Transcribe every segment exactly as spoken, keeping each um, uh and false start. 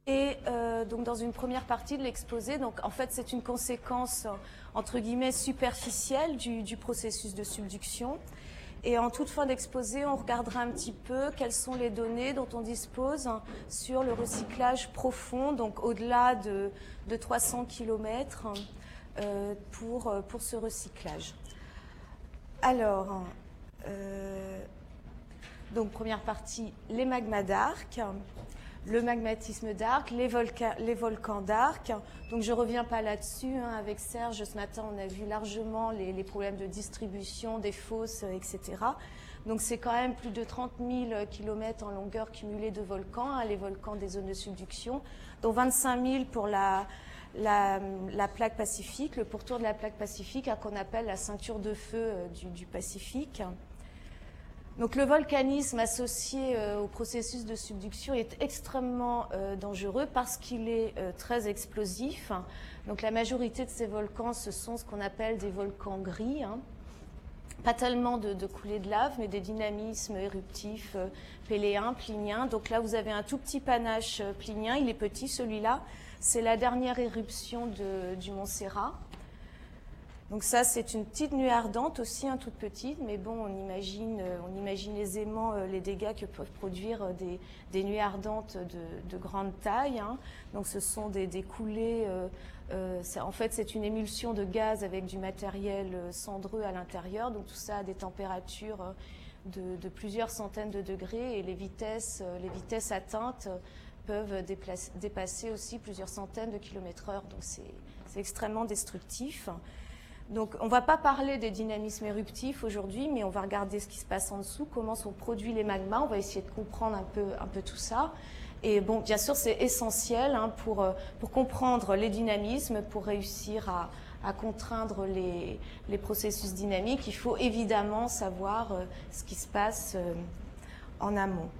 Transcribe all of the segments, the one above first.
Et euh, donc dans une première partie de l'exposé, donc en fait c'est une conséquence entre guillemets superficielle du, du processus de subduction. Et en toute fin d'exposé, on regardera un petit peu quelles sont les données dont on dispose sur le recyclage profond, donc au-delà de, de trois cents kilomètres euh, pour, pour ce recyclage. Alors, euh, donc première partie, les magmas d'Arc, le magmatisme d'Arc, les, les volcans d'Arc. Donc je ne reviens pas là-dessus. Hein. Avec Serge, ce matin, on a vu largement les, les problèmes de distribution des fosses, et cetera. Donc c'est quand même plus de trente mille kilomètres en longueur cumulée de volcans, hein, les volcans des zones de subduction, dont vingt-cinq mille pour la, la, la plaque pacifique, le pourtour de la plaque pacifique, hein, qu'on appelle la ceinture de feu euh, du, du Pacifique. Donc le volcanisme associé euh, au processus de subduction est extrêmement euh, dangereux parce qu'il est euh, très explosif. Donc la majorité de ces volcans, ce sont ce qu'on appelle des volcans gris. Hein. Pas tellement de, de coulées de lave, mais des dynamismes éruptifs euh, péléens, pliniens. Donc là, vous avez un tout petit panache euh, plinien. Il est petit, celui-là. C'est la dernière éruption de, du Mont Serrat. Donc ça, c'est une petite nuée ardente aussi, hein, toute petite, mais bon, on imagine, on imagine aisément les dégâts que peuvent produire des, des nuées ardentes de, de grande taille. Hein. Donc ce sont des, des coulées, euh, euh, ça, en fait c'est une émulsion de gaz avec du matériel cendreux à l'intérieur, donc tout ça a des températures de, de plusieurs centaines de degrés et les vitesses, les vitesses atteintes peuvent déplacer, dépasser aussi plusieurs centaines de kilomètres heure, donc c'est extrêmement destructif. Donc, on ne va pas parler des dynamismes éruptifs aujourd'hui, mais on va regarder ce qui se passe en dessous, comment sont produits les magmas. On va essayer de comprendre un peu, un peu tout ça. Et bon, bien sûr, c'est essentiel hein, pour, pour comprendre les dynamismes, pour réussir à, à contraindre les, les processus dynamiques. Il faut évidemment savoir euh, ce qui se passe euh, en amont.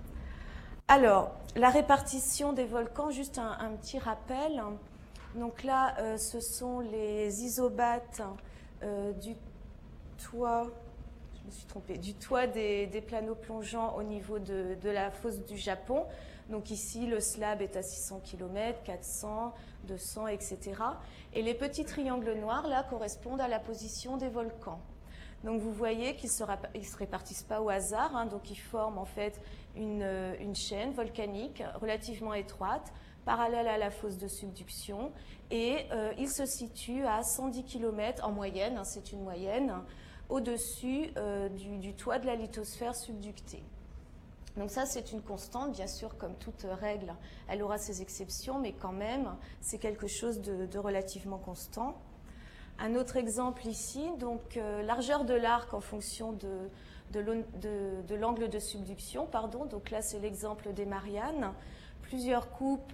Alors, la répartition des volcans, juste un, un petit rappel. Donc là, euh, ce sont les isobates Euh, du toit, je me suis trompée, du toit des, des planeaux plongeants au niveau de, de la fosse du Japon. Donc ici, le slab est à six cents kilomètres, quatre cents, deux cents, et cetera. Et les petits triangles noirs, là, correspondent à la position des volcans. Donc vous voyez qu'ils ne se répartissent pas au hasard, hein, donc ils forment en fait une, une chaîne volcanique relativement étroite, parallèle à la fosse de subduction, et euh, il se situe à cent dix kilomètres en moyenne, hein, c'est une moyenne, au-dessus euh, du, du toit de la lithosphère subductée. Donc ça, c'est une constante, bien sûr, comme toute règle, elle aura ses exceptions, mais quand même, c'est quelque chose de, de relativement constant. Un autre exemple ici, donc euh, largeur de l'arc en fonction de, de, de, de l'angle de subduction, pardon, donc là, c'est l'exemple des Mariannes. Plusieurs coupes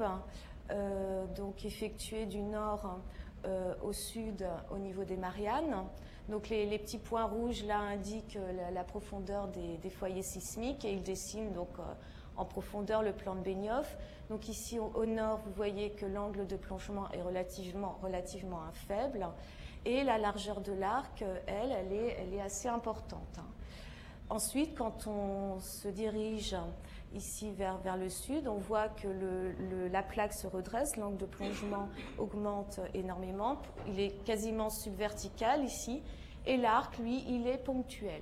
euh, donc effectuées du nord euh, au sud au niveau des Mariannes. Donc les, les petits points rouges là indiquent la, la profondeur des, des foyers sismiques et ils dessinent donc euh, en profondeur le plan de Benioff. Donc ici au, au nord, vous voyez que l'angle de plongement est relativement, relativement faible et la largeur de l'arc, elle, elle est, elle est assez importante. Ensuite, quand on se dirige ici vers, vers le sud, on voit que le, le, la plaque se redresse, l'angle de plongement augmente énormément, il est quasiment subvertical ici, et l'arc, lui, il est ponctuel.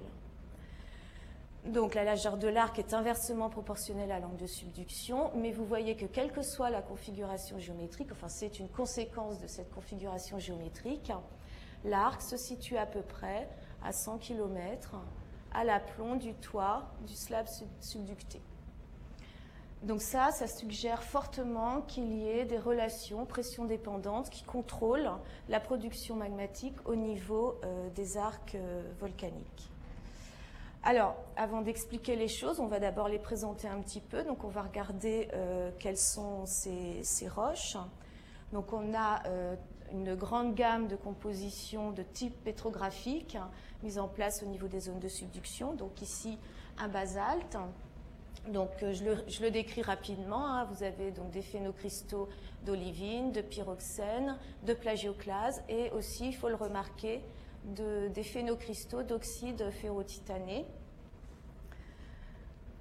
Donc la largeur de l'arc est inversement proportionnelle à l'angle de subduction, mais vous voyez que quelle que soit la configuration géométrique, enfin c'est une conséquence de cette configuration géométrique, l'arc se situe à peu près à cent kilomètres à l'aplomb du toit du slab subducté. Donc ça, ça suggère fortement qu'il y ait des relations pression dépendantes qui contrôlent la production magmatique au niveau euh, des arcs euh, volcaniques. Alors, avant d'expliquer les choses, on va d'abord les présenter un petit peu. Donc on va regarder euh, quelles sont ces, ces roches. Donc on a euh, une grande gamme de compositions de type pétrographique hein, mise en place au niveau des zones de subduction. Donc ici, un basalte. Donc, je le, je le décris rapidement. Hein. Vous avez donc des phénocristaux d'olivine, de pyroxène, de plagioclase et aussi, il faut le remarquer, de, des phénocristaux d'oxyde ferrotitané.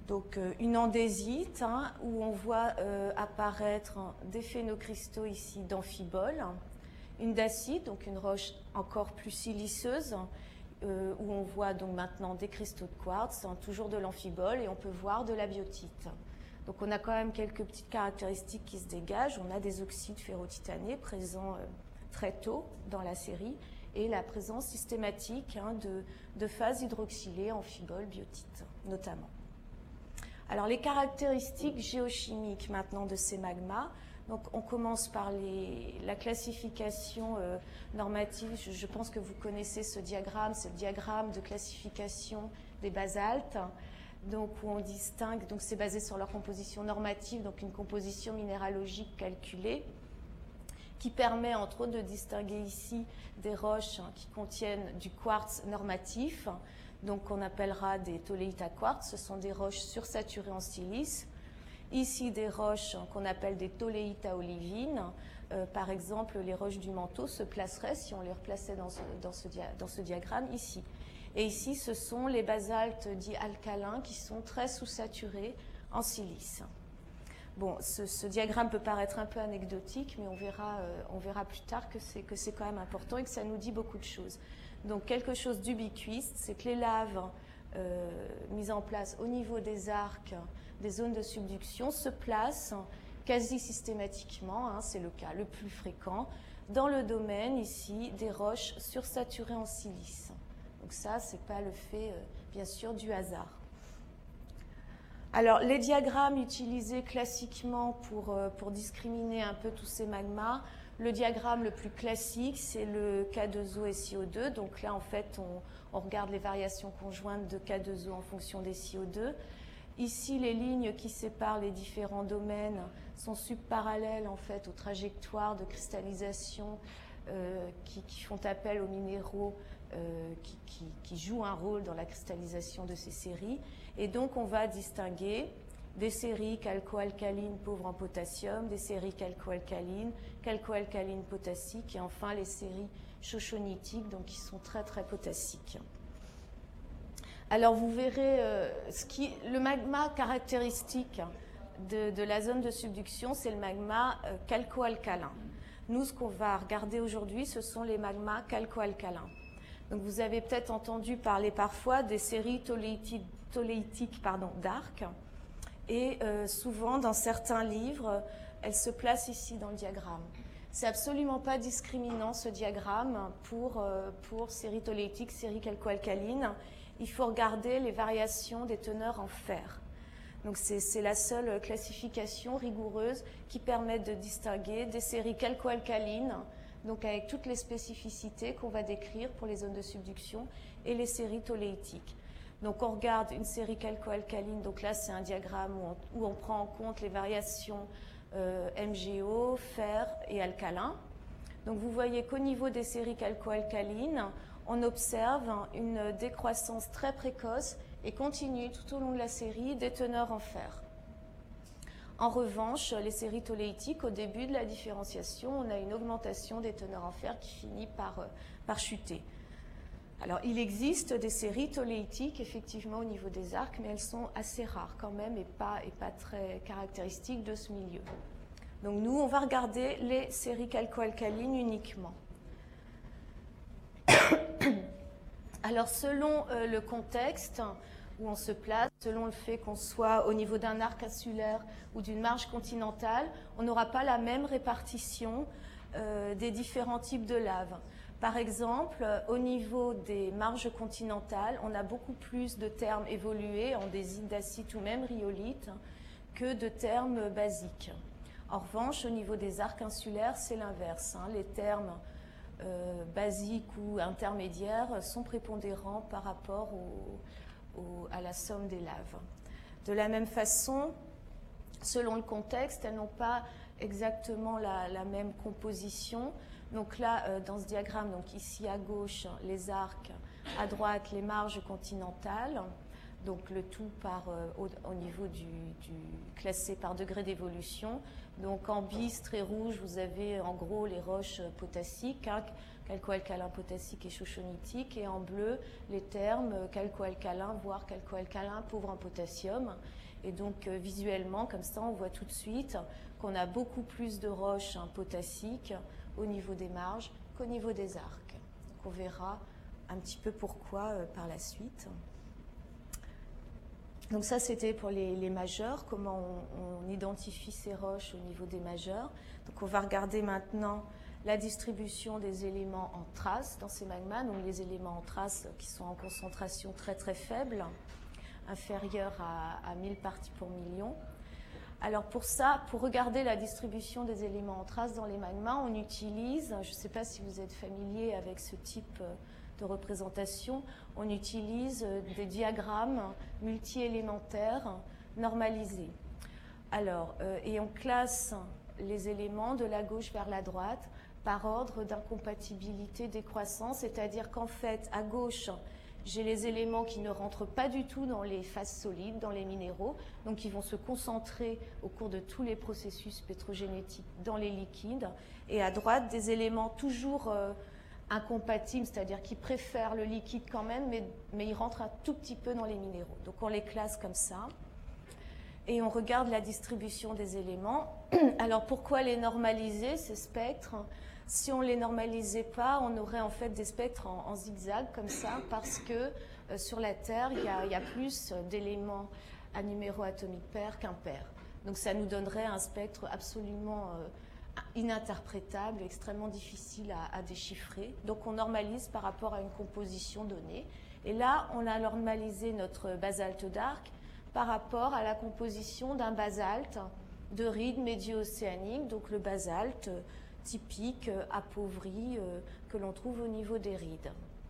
Donc euh, une andésite, hein, où on voit euh, apparaître des phénocristaux ici d'amphibole, une dacite, donc une roche encore plus siliceuse, euh, où on voit donc maintenant des cristaux de quartz, hein, toujours de l'amphibole, et on peut voir de la biotite. Donc on a quand même quelques petites caractéristiques qui se dégagent. On a des oxydes ferrotitanés présents euh, très tôt dans la série, et la présence systématique hein, de, de phases hydroxylées, amphibole, biotite notamment. Alors les caractéristiques géochimiques maintenant de ces magmas. Donc on commence par les, la classification euh, normative. Je, je pense que vous connaissez ce diagramme, c'est le diagramme de classification des basaltes. Donc où on distingue, donc c'est basé sur leur composition normative, donc une composition minéralogique calculée, qui permet entre autres de distinguer ici des roches hein, qui contiennent du quartz normatif, donc on appellera des tolléites quartz, ce sont des roches sursaturées en silice. Ici des roches hein, qu'on appelle des tolléites olivines, euh, par exemple les roches du manteau se placeraient si on les replaçait dans ce, dans ce, dia dans ce diagramme ici. Et ici ce sont les basaltes dits alcalins qui sont très sous-saturés en silice. Bon, ce, ce diagramme peut paraître un peu anecdotique, mais on verra, euh, on verra plus tard que c'est que c'est quand même important et que ça nous dit beaucoup de choses. Donc quelque chose d'ubiquiste, c'est que les laves euh, mises en place au niveau des arcs, des zones de subduction, se placent quasi systématiquement, hein, c'est le cas le plus fréquent, dans le domaine ici des roches sursaturées en silice. Donc ça, c'est pas le fait, euh, bien sûr, du hasard. Alors, les diagrammes utilisés classiquement pour, euh, pour discriminer un peu tous ces magmas, le diagramme le plus classique, c'est le K deux O et C O deux. Donc là, en fait, on, on regarde les variations conjointes de K deux O en fonction des C O deux. Ici, les lignes qui séparent les différents domaines sont subparallèles, en fait, aux trajectoires de cristallisation euh, qui, qui font appel aux minéraux euh, qui, qui, qui jouent un rôle dans la cristallisation de ces séries. Et donc, on va distinguer des séries calco-alcalines pauvres en potassium, des séries calco-alcalines, calco-alcalines potassiques, et enfin les séries chochonitiques, donc qui sont très très potassiques. Alors vous verrez, euh, ce qui, le magma caractéristique de, de la zone de subduction, c'est le magma euh, calco-alcalin. Nous, ce qu'on va regarder aujourd'hui, ce sont les magmas calco-alcalins. Donc vous avez peut-être entendu parler parfois des séries tolléitiques, tolléitiques pardon, d'arc. Et euh, souvent, dans certains livres, elle se place ici dans le diagramme. C'est absolument pas discriminant ce diagramme pour, euh, pour séries tolléitiques, séries calco-alcalines. Il faut regarder les variations des teneurs en fer. Donc c'est la seule classification rigoureuse qui permet de distinguer des séries calco-alcalines, donc avec toutes les spécificités qu'on va décrire pour les zones de subduction, et les séries tolléitiques. Donc on regarde une série calco-alcaline, donc là c'est un diagramme où on, où on prend en compte les variations euh, M G O, fer et alcalin. Donc vous voyez qu'au niveau des séries calco-alcalines, on observe une décroissance très précoce et continue tout au long de la série des teneurs en fer. En revanche, les séries tolléitiques, au début de la différenciation, on a une augmentation des teneurs en fer qui finit par, par chuter. Alors, il existe des séries tolléitiques, effectivement, au niveau des arcs, mais elles sont assez rares quand même et pas, et pas très caractéristiques de ce milieu. Donc, nous, on va regarder les séries calco-alcalines uniquement. Alors, selon euh, le contexte où on se place, selon le fait qu'on soit au niveau d'un arc insulaire ou d'une marge continentale, on n'aura pas la même répartition euh, des différents types de laves. Par exemple, au niveau des marges continentales, on a beaucoup plus de termes évolués, andésite, dacite ou même rhyolite, que de termes basiques. En revanche, au niveau des arcs insulaires, c'est l'inverse. Hein. Les termes euh, basiques ou intermédiaires sont prépondérants par rapport au, au, à la somme des laves. De la même façon, selon le contexte, elles n'ont pas exactement la, la même composition. Donc là, euh, dans ce diagramme, donc ici à gauche, les arcs, à droite, les marges continentales. donc le tout par, euh, au, au niveau du, du classé par degré d'évolution. Donc en bistre et rouge, vous avez en gros les roches potassiques, hein, calco-alcalin potassique et chochonitique, et en bleu les termes calco-alcalin, voire calco-alcalin pauvre en potassium. Et donc euh, visuellement, comme ça, on voit tout de suite qu'on a beaucoup plus de roches hein, potassiques au niveau des marges qu'au niveau des arcs. Donc on verra un petit peu pourquoi euh, par la suite. Donc ça, c'était pour les, les majeurs, comment on, on identifie ces roches au niveau des majeurs. Donc on va regarder maintenant la distribution des éléments en traces dans ces magmas, donc les éléments en traces qui sont en concentration très très faible, inférieure à, à mille parties pour million. Alors pour ça, pour regarder la distribution des éléments en traces dans les magmas, on utilise, je ne sais pas si vous êtes familier avec ce type de représentation, on utilise des diagrammes multi-élémentaires normalisés. Alors, euh, et on classe les éléments de la gauche vers la droite par ordre d'incompatibilité décroissant, c'est-à-dire qu'en fait, à gauche, j'ai les éléments qui ne rentrent pas du tout dans les phases solides, dans les minéraux, donc qui vont se concentrer au cours de tous les processus pétrogénétiques dans les liquides. Et à droite, des éléments toujours euh, incompatibles, c'est-à-dire qui préfèrent le liquide quand même, mais, mais ils rentrent un tout petit peu dans les minéraux. Donc on les classe comme ça. Et on regarde la distribution des éléments. Alors pourquoi les normaliser, ces spectres ? Si on ne les normalisait pas, on aurait en fait des spectres en, en zigzag comme ça, parce que euh, sur la Terre, il y a, il y a plus d'éléments à numéro atomique pair qu'impair. Donc ça nous donnerait un spectre absolument euh, ininterprétable, extrêmement difficile à, à déchiffrer. Donc on normalise par rapport à une composition donnée. Et là, on a normalisé notre basalte d'Arc par rapport à la composition d'un basalte de rides médio-océaniques, donc le basalte typique, appauvri, euh, que l'on trouve au niveau des rides.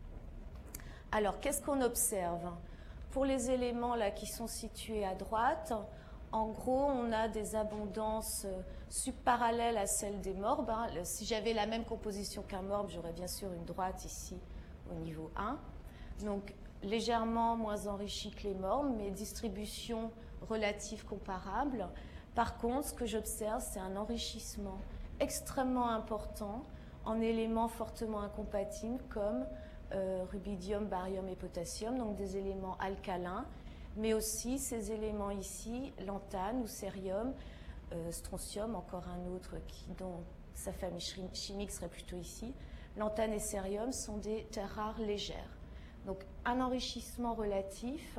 Alors, qu'est-ce qu'on observe? Pour les éléments là qui sont situés à droite, en gros, on a des abondances subparallèles à celles des morbes. Hein. Si j'avais la même composition qu'un morbe, j'aurais bien sûr une droite ici au niveau un. Donc, légèrement moins enrichie que les morbes, mais distribution relative comparable. Par contre, ce que j'observe, c'est un enrichissement extrêmement important en éléments fortement incompatibles comme euh, rubidium, barium et potassium, donc des éléments alcalins, mais aussi ces éléments ici, lantane ou cérium, euh, strontium, encore un autre qui, dont sa famille chimique serait plutôt ici. Lantane et cérium sont des terres rares légères. Donc un enrichissement relatif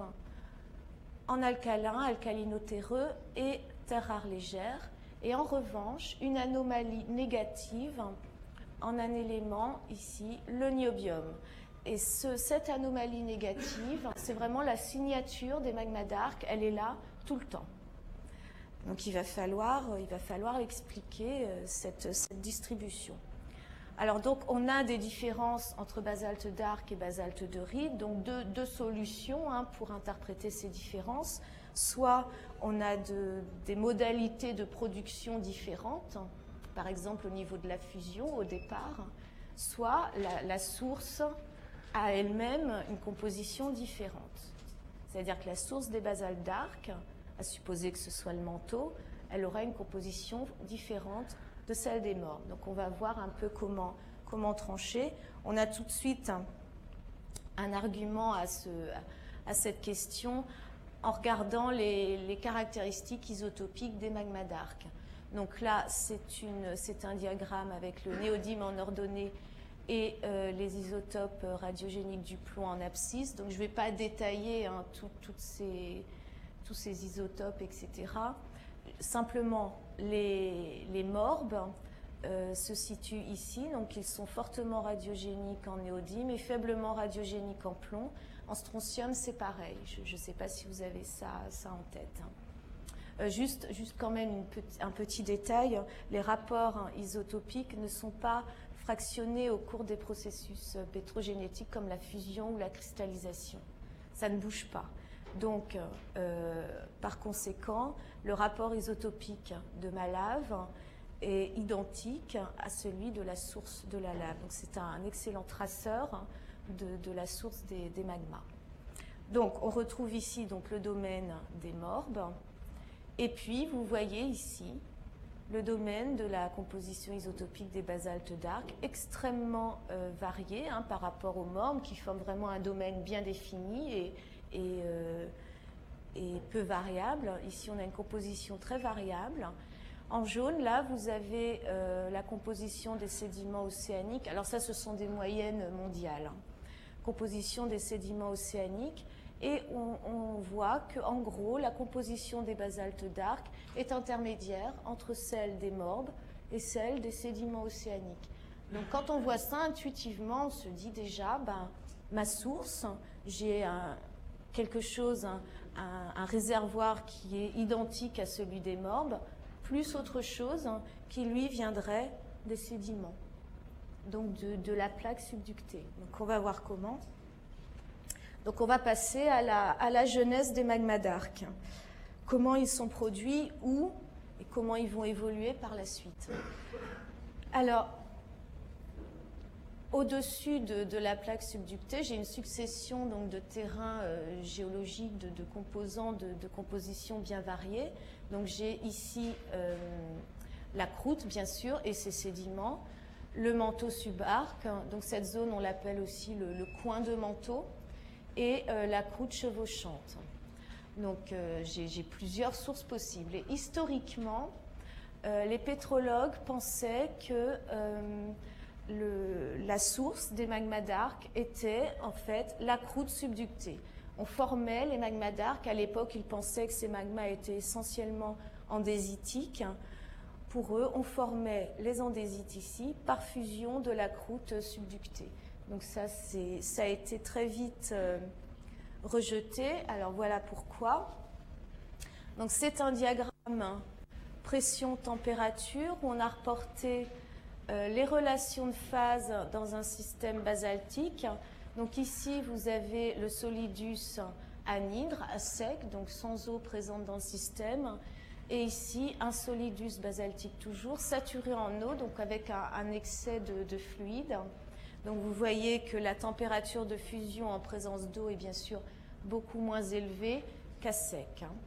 en alcalin, alcalino-terreux et terres rares légères. Et en revanche, une anomalie négative en un élément ici, le niobium. Et ce, cette anomalie négative, c'est vraiment la signature des magmas d'Arc, elle est là tout le temps. Donc il va falloir, il va falloir expliquer cette, cette distribution. Alors donc on a des différences entre basalte d'Arc et basalte de ride, donc deux, deux solutions hein, pour interpréter ces différences. Soit on a de, des modalités de production différentes, par exemple au niveau de la fusion au départ, soit la, la source a elle-même une composition différente. C'est-à-dire que la source des basaltes d'Arc, à supposer que ce soit le manteau, elle aura une composition différente de celle des morbes. Donc on va voir un peu comment, comment trancher. On a tout de suite un, un argument à, ce, à cette question en regardant les, les caractéristiques isotopiques des magmas d'Arc. Donc là, c'est un diagramme avec le néodyme en ordonnée et euh, les isotopes radiogéniques du plomb en abscisse. Donc je ne vais pas détailler hein, tout, toutes ces, tous ces isotopes, et cetera. Simplement, les, les morbes euh, se situent ici, donc ils sont fortement radiogéniques en néodyme et faiblement radiogéniques en plomb. En strontium, c'est pareil. Je ne sais pas si vous avez ça, ça en tête. Euh, juste, juste quand même une petit, un petit détail, les rapports hein, isotopiques ne sont pas fractionnés au cours des processus pétrogénétiques comme la fusion ou la cristallisation. Ça ne bouge pas. Donc, euh, par conséquent, le rapport isotopique de ma lave est identique à celui de la source de la lave. Donc, c'est un excellent traceur de, de la source des, des magmas. Donc, on retrouve ici donc, le domaine des morbes. Et puis, vous voyez ici le domaine de la composition isotopique des basaltes d'Arc, extrêmement euh, varié hein, par rapport aux morbes, qui forment vraiment un domaine bien défini et, et, euh, et peu variable. Ici, on a une composition très variable. En jaune, là, vous avez euh, la composition des sédiments océaniques. Alors ça, ce sont des moyennes mondiales. Hein. Composition des sédiments océaniques. Et on, on voit qu'en gros, la composition des basaltes d'Arc est intermédiaire entre celle des morbes et celle des sédiments océaniques. Donc quand on voit ça intuitivement, on se dit déjà, ben, ma source, j'ai un, quelque chose, un, un, un réservoir qui est identique à celui des morbes, plus autre chose hein, qui lui viendrait des sédiments, donc de, de la plaque subductée. Donc on va voir comment. Donc on va passer à la, à la genèse des magmas d'Arc. Comment ils sont produits, où et comment ils vont évoluer par la suite. Alors, au-dessus de, de la plaque subductée, j'ai une succession donc, de terrains euh, géologiques, de, de composants, de, de compositions bien variées. Donc j'ai ici euh, la croûte, bien sûr, et ses sédiments, le manteau subarc. Donc cette zone, on l'appelle aussi le, le coin de manteau. Et euh, la croûte chevauchante. Donc euh, j'ai plusieurs sources possibles. Et historiquement, euh, les pétrologues pensaient que euh, le, la source des magmas d'Arc était en fait la croûte subductée. On formait les magmas d'Arc. À l'époque, ils pensaient que ces magmas étaient essentiellement andésitiques. Pour eux, on formait les andésites ici par fusion de la croûte subductée. Donc ça, ça a été très vite euh, rejeté. Alors voilà pourquoi. Donc c'est un diagramme pression-température où on a reporté euh, les relations de phase dans un système basaltique. Donc ici, vous avez le solidus anhydre, à sec, donc sans eau présente dans le système. Et ici, un solidus basaltique toujours, saturé en eau, donc avec un, un excès de, de fluide. Donc vous voyez que la température de fusion en présence d'eau est bien sûr beaucoup moins élevée qu'à sec. Hein.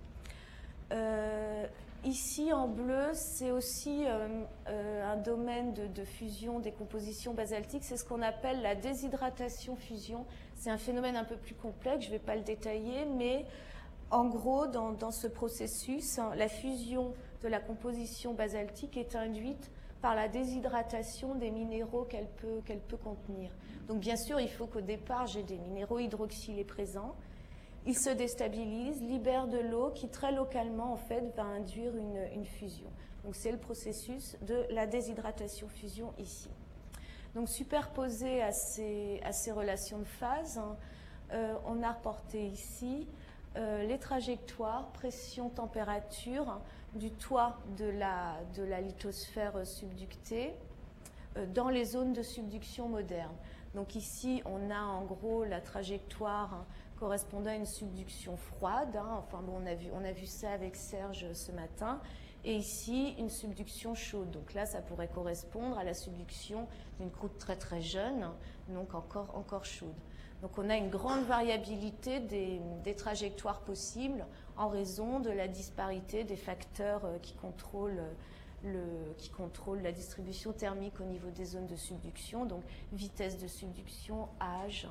Euh, ici en bleu, c'est aussi euh, euh, un domaine de, de fusion des compositions basaltiques. C'est ce qu'on appelle la déshydratation-fusion. C'est un phénomène un peu plus complexe, je ne vais pas le détailler, mais en gros, dans, dans ce processus, hein, la fusion de la composition basaltique est induite par la déshydratation des minéraux qu'elle peut, qu'elle peut contenir. Donc bien sûr, il faut qu'au départ, j'ai des minéraux hydroxylés présents. Ils se déstabilisent, libèrent de l'eau qui très localement en fait va induire une, une fusion. Donc c'est le processus de la déshydratation-fusion ici. Donc superposé à ces, à ces relations de phase, hein, euh, on a reporté ici euh, les trajectoires pression-température du toit de la, de la lithosphère subductée euh, dans les zones de subduction moderne. Donc ici, on a en gros la trajectoire hein, correspondant à une subduction froide. Hein, enfin bon, on a vu, on a vu ça avec Serge ce matin. Et ici, une subduction chaude. Donc là, ça pourrait correspondre à la subduction d'une croûte très très jeune, donc encore, encore chaude. Donc on a une grande variabilité des, des trajectoires possibles en raison de la disparité des facteurs qui contrôlent, le, qui contrôlent la distribution thermique au niveau des zones de subduction, donc vitesse de subduction, âge,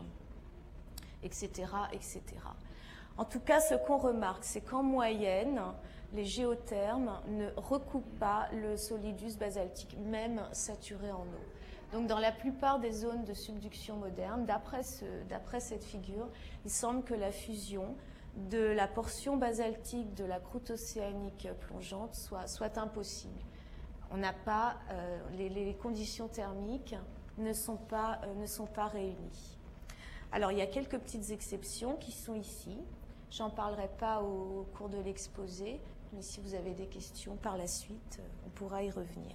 et cetera, et cetera. En tout cas, ce qu'on remarque, c'est qu'en moyenne, les géothermes ne recoupent pas le solidus basaltique, même saturé en eau. Donc dans la plupart des zones de subduction moderne, d'après ce, d'après cette figure, il semble que la fusion de la portion basaltique de la croûte océanique plongeante soit, soit impossible. On n'a pas, euh, les, les conditions thermiques ne sont pas, euh, ne sont pas réunies. Alors il y a quelques petites exceptions qui sont ici. J'en parlerai pas au, au cours de l'exposé, mais si vous avez des questions par la suite, on pourra y revenir.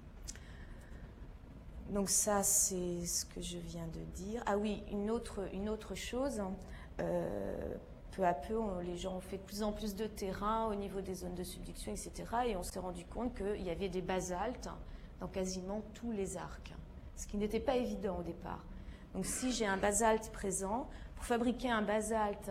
Donc ça, c'est ce que je viens de dire. Ah oui, une autre, une autre chose, euh, peu à peu, on, les gens ont fait de plus en plus de terrain au niveau des zones de subduction, et cetera. Et on s'est rendu compte qu'il y avait des basaltes dans quasiment tous les arcs, ce qui n'était pas évident au départ. Donc si j'ai un basalte présent, pour fabriquer un basalte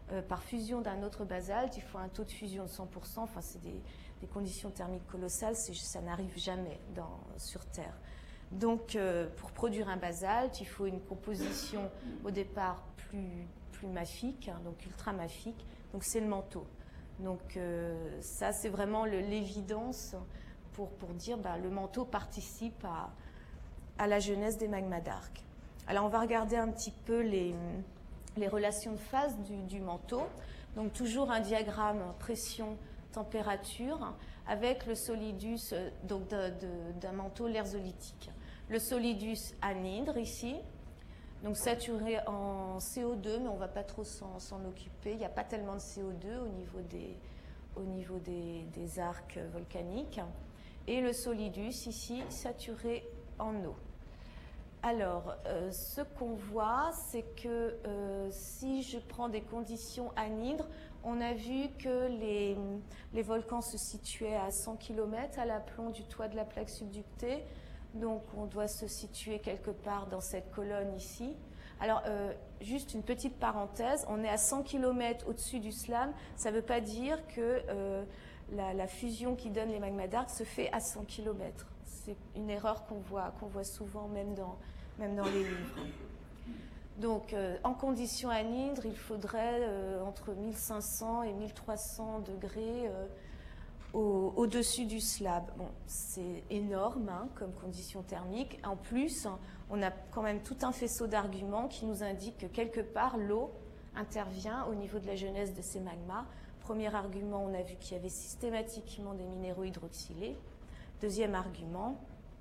euh, par fusion d'un autre basalte, il faut un taux de fusion de cent pour cent. Enfin, c'est des, des conditions thermiques colossales, ça n'arrive jamais dans, sur Terre. Donc, euh, pour produire un basalte, il faut une composition au départ plus, plus mafique, hein, donc ultra mafique. Donc, c'est le manteau. Donc, euh, ça, c'est vraiment l'évidence pour, pour dire que bah, le manteau participe à, à la genèse des magmas d'Arc. Alors, on va regarder un petit peu les, les relations de phase du, du manteau. Donc, toujours un diagramme pression-température avec le solidus donc d'un manteau lherzolitique. Le solidus anhydre ici, donc saturé en C O deux, mais on ne va pas trop s'en occuper. Il n'y a pas tellement de C O deux au niveau des, au niveau des, des arcs volcaniques. Et le solidus ici, saturé en eau. Alors, euh, ce qu'on voit, c'est que euh, si je prends des conditions anhydres, on a vu que les, les volcans se situaient à cent kilomètres à l'aplomb du toit de la plaque subductée. Donc, on doit se situer quelque part dans cette colonne ici. Alors, euh, juste une petite parenthèse, on est à cent kilomètres au-dessus du slam. Ça ne veut pas dire que euh, la, la fusion qui donne les magmas d'Arc se fait à cent kilomètres. C'est une erreur qu'on voit, qu'on voit souvent même dans, même dans les livres. Donc, euh, en conditions anhydres, il faudrait euh, entre mille cinq cents et mille trois cents degrés euh, au-dessus au du slab. Bon, c'est énorme hein, comme condition thermique. En plus, on a quand même tout un faisceau d'arguments qui nous indiquent que quelque part, l'eau intervient au niveau de la genèse de ces magmas. Premier argument, on a vu qu'il y avait systématiquement des minéraux hydroxylés. Deuxième argument,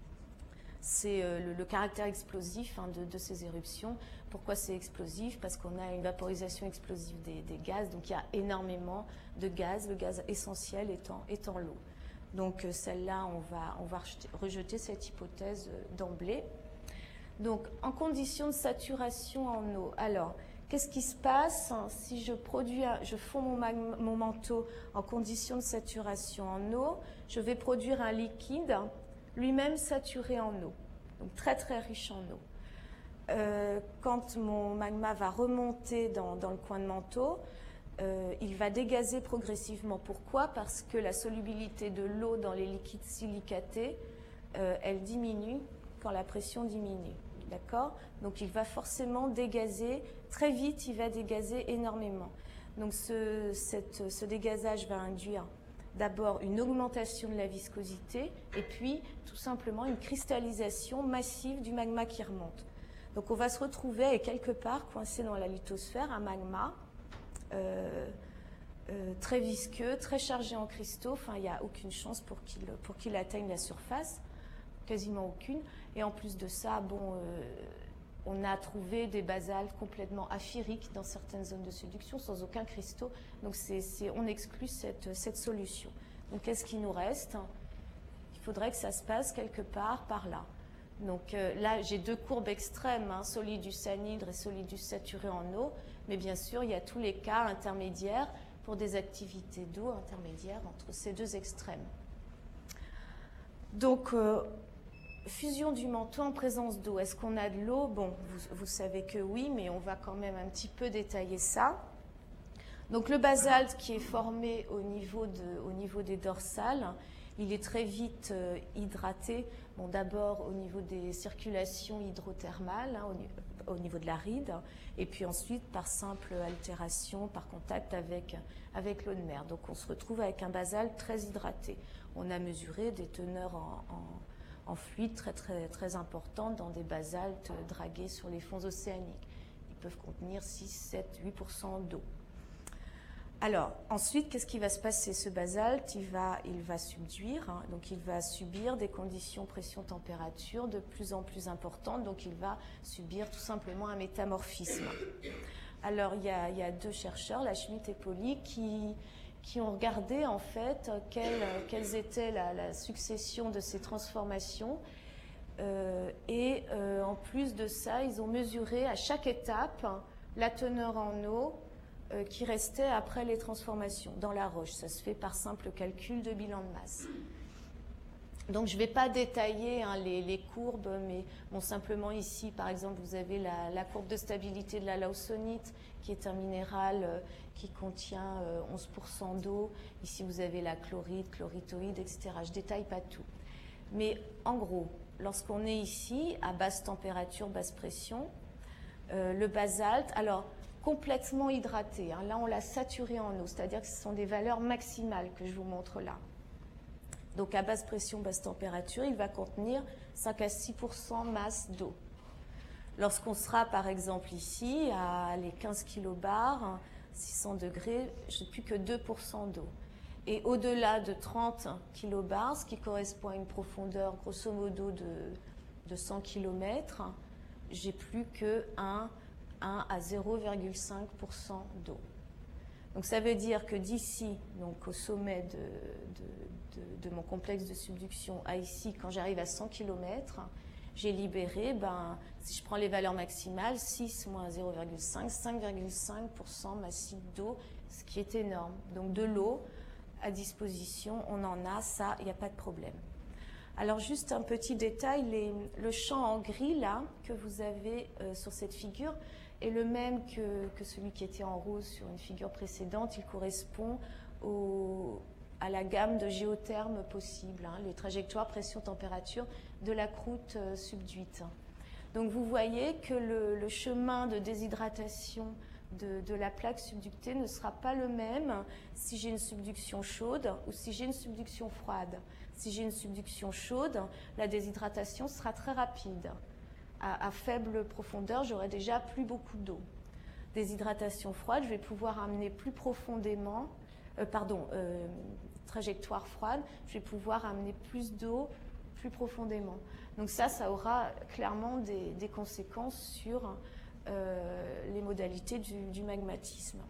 c'est euh, le, le caractère explosif hein, de, de ces éruptions. Pourquoi c'est explosif? Parce qu'on a une vaporisation explosive des, des gaz, donc il y a énormément de gaz, le gaz essentiel étant, étant l'eau. Donc euh, celle-là, on va, on va rejeter, rejeter cette hypothèse euh, d'emblée. Donc en conditions de saturation en eau, alors qu'est-ce qui se passe hein, si je produis, un, je fonds mon, mon manteau en conditions de saturation en eau? Je vais produire un liquide lui-même saturé en eau, donc très très riche en eau. Euh, quand mon magma va remonter dans, dans le coin de manteau, euh, il va dégazer progressivement. Pourquoi? Parce que la solubilité de l'eau dans les liquides silicatés, euh, elle diminue quand la pression diminue. D'accord? Donc il va forcément dégazer, très vite il va dégazer énormément. Donc ce, cette, ce dégazage va induire d'abord une augmentation de la viscosité et puis tout simplement une cristallisation massive du magma qui remonte. Donc on va se retrouver avec quelque part coincé dans la lithosphère un magma euh, euh, très visqueux, très chargé en cristaux. Enfin, il n'y a aucune chance pour qu'il pour qu'il atteigne la surface, quasiment aucune. Et en plus de ça, bon, euh, on a trouvé des basaltes complètement aphériques dans certaines zones de subduction sans aucun cristaux. Donc c'est, c'est, on exclut cette, cette solution. Donc qu'est-ce qui nous reste? Il faudrait que ça se passe quelque part par là. Donc euh, là, j'ai deux courbes extrêmes, hein, solidus anhydre et solidus saturé en eau. Mais bien sûr, il y a tous les cas intermédiaires pour des activités d'eau intermédiaires entre ces deux extrêmes. Donc, euh, fusion du manteau en présence d'eau. Est-ce qu'on a de l'eau? Bon, vous, vous savez que oui, mais on va quand même un petit peu détailler ça. Donc, le basalte qui est formé au niveau, de, au niveau des dorsales, il est très vite euh, hydraté. Bon, d'abord au niveau des circulations hydrothermales, hein, au, au niveau de l'aride, et puis ensuite par simple altération, par contact avec, avec l'eau de mer. Donc on se retrouve avec un basalte très hydraté. On a mesuré des teneurs en, en, en fluide très, très, très importantes dans des basaltes dragués sur les fonds océaniques. Ils peuvent contenir six, sept, huit pour cent d'eau. Alors, ensuite, qu'est-ce qui va se passer? Ce basalte, il va, il va subduire, hein, donc il va subir des conditions pression-température de plus en plus importantes, donc il va subir tout simplement un métamorphisme. Alors, il y a, il y a deux chercheurs, Lachmitt et Pauly, qui, qui ont regardé en fait quelle, quelles étaient la, la succession de ces transformations, euh, et euh, en plus de ça, ils ont mesuré à chaque étape la teneur en eau qui restait après les transformations dans la roche. Ça se fait par simple calcul de bilan de masse. Donc je ne vais pas détailler hein, les, les courbes, mais bon, simplement ici, par exemple, vous avez la, la courbe de stabilité de la lawsonite, qui est un minéral euh, qui contient euh, onze pour cent d'eau. Ici, vous avez la chlorite, chloritoïde, et cetera. Je ne détaille pas tout. Mais en gros, lorsqu'on est ici, à basse température, basse pression, euh, le basalte, alors complètement hydraté, hein, là on l'a saturé en eau, c'est-à-dire que ce sont des valeurs maximales que je vous montre là. Donc à basse pression, basse température, il va contenir cinq à six pour cent masse d'eau. Lorsqu'on sera par exemple ici à les quinze kilobars, six cents degrés, je n'ai plus que deux pour cent d'eau. Et au-delà de trente kilobars, ce qui correspond à une profondeur grosso modo de, de cent kilomètres, j'ai plus que un à zéro virgule cinq pour cent d'eau. Donc ça veut dire que d'ici, donc au sommet de, de, de, de mon complexe de subduction à ici, quand j'arrive à cent kilomètres, j'ai libéré, ben, si je prends les valeurs maximales, six moins zéro virgule cinq, cinq virgule cinq pour cent massif d'eau, ce qui est énorme. Donc de l'eau à disposition, on en a, ça, il n'y a pas de problème. Alors juste un petit détail, les, le champ en gris là, que vous avez euh, sur cette figure, est le même que, que celui qui était en rose sur une figure précédente. Il correspond au, à la gamme de géothermes possibles, hein, les trajectoires pression-température de la croûte euh, subduite. Donc vous voyez que le, le chemin de déshydratation de, de la plaque subductée ne sera pas le même si j'ai une subduction chaude ou si j'ai une subduction froide. Si j'ai une subduction chaude, la déshydratation sera très rapide. À, à faible profondeur, j'aurai déjà plus beaucoup d'eau. Déshydratation froide, je vais pouvoir amener plus profondément, euh, pardon, euh, trajectoire froide, je vais pouvoir amener plus d'eau plus profondément. Donc ça, ça aura clairement des, des conséquences sur euh, les modalités du, du magmatisme.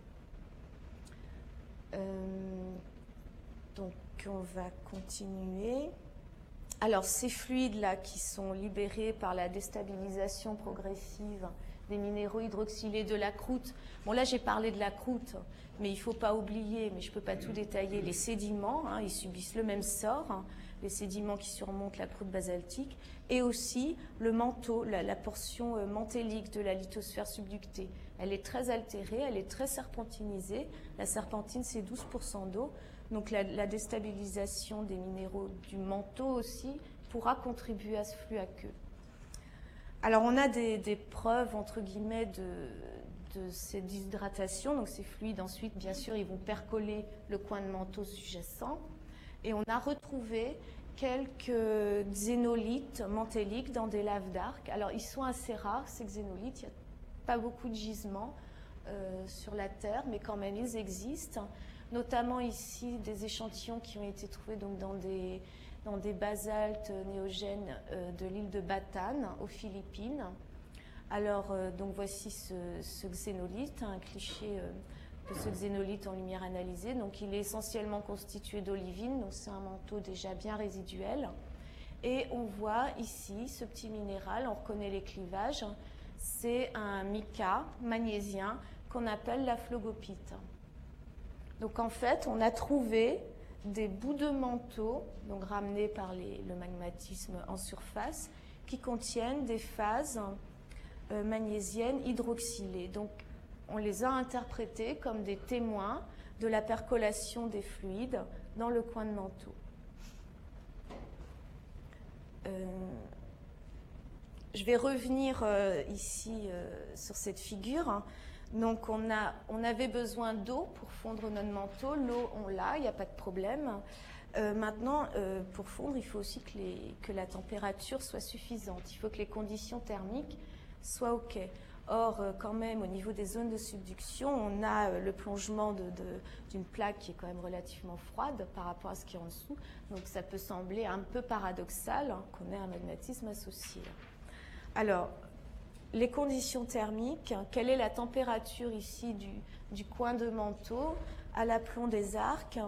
Euh, donc on va continuer. Alors, ces fluides-là qui sont libérés par la déstabilisation progressive des minéraux hydroxylés de la croûte. Bon, là, j'ai parlé de la croûte, mais il ne faut pas oublier, mais je ne peux pas tout détailler, les sédiments, hein, ils subissent le même sort, hein, les sédiments qui surmontent la croûte basaltique, et aussi le manteau, la, la portion euh, mantélique de la lithosphère subductée. Elle est très altérée, elle est très serpentinisée. La serpentine, c'est douze pour cent d'eau. Donc la, la déstabilisation des minéraux du manteau aussi pourra contribuer à ce flux aqueux. Alors on a des, des preuves entre guillemets de, de ces déshydratations. Donc ces fluides ensuite, bien sûr, ils vont percoler le coin de manteau sous-jacent. Et on a retrouvé quelques xénolithes mantéliques dans des laves d'arc. Alors ils sont assez rares ces xénolithes. Il n'y a pas beaucoup de gisements euh, sur la Terre, mais quand même ils existent. Notamment ici des échantillons qui ont été trouvés donc dans des, dans des basaltes néogènes euh, de l'île de Batan aux Philippines. Alors euh, donc voici ce, ce xénolithe, un cliché euh, de ce xénolithe en lumière analysée. Donc il est essentiellement constitué d'olivine, donc c'est un manteau déjà bien résiduel. Et on voit ici ce petit minéral, on reconnaît les clivages, c'est un mica magnésien qu'on appelle la phlogopite. Donc en fait, on a trouvé des bouts de manteau, donc ramenés par les, le magmatisme en surface, qui contiennent des phases euh, magnésiennes hydroxylées. Donc on les a interprétés comme des témoins de la percolation des fluides dans le coin de manteau. Euh, je vais revenir euh, ici euh, sur cette figure. Donc on, a, on avait besoin d'eau pour fondre notre manteau. L'eau, on l'a, il n'y a pas de problème. Euh, maintenant, euh, pour fondre, il faut aussi que, les, que la température soit suffisante. Il faut que les conditions thermiques soient OK. Or, euh, quand même, au niveau des zones de subduction, on a euh, le plongement de, de, d'une plaque qui est quand même relativement froide par rapport à ce qui est en dessous. Donc ça peut sembler un peu paradoxal hein, qu'on ait un magmatisme associé. Alors, les conditions thermiques, quelle est la température ici du, du coin de manteau à l'aplomb des arcs?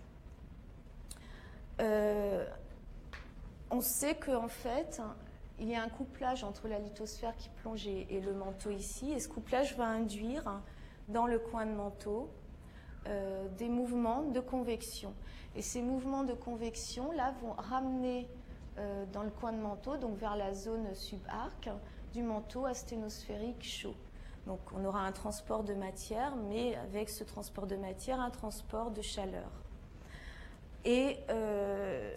euh, On sait qu'en fait, il y a un couplage entre la lithosphère qui plonge et, et le manteau ici, et ce couplage va induire dans le coin de manteau euh, des mouvements de convection. Et ces mouvements de convection là vont ramener euh, dans le coin de manteau, donc vers la zone subarc, du manteau asténosphérique chaud. Donc on aura un transport de matière, mais avec ce transport de matière, un transport de chaleur. Et euh,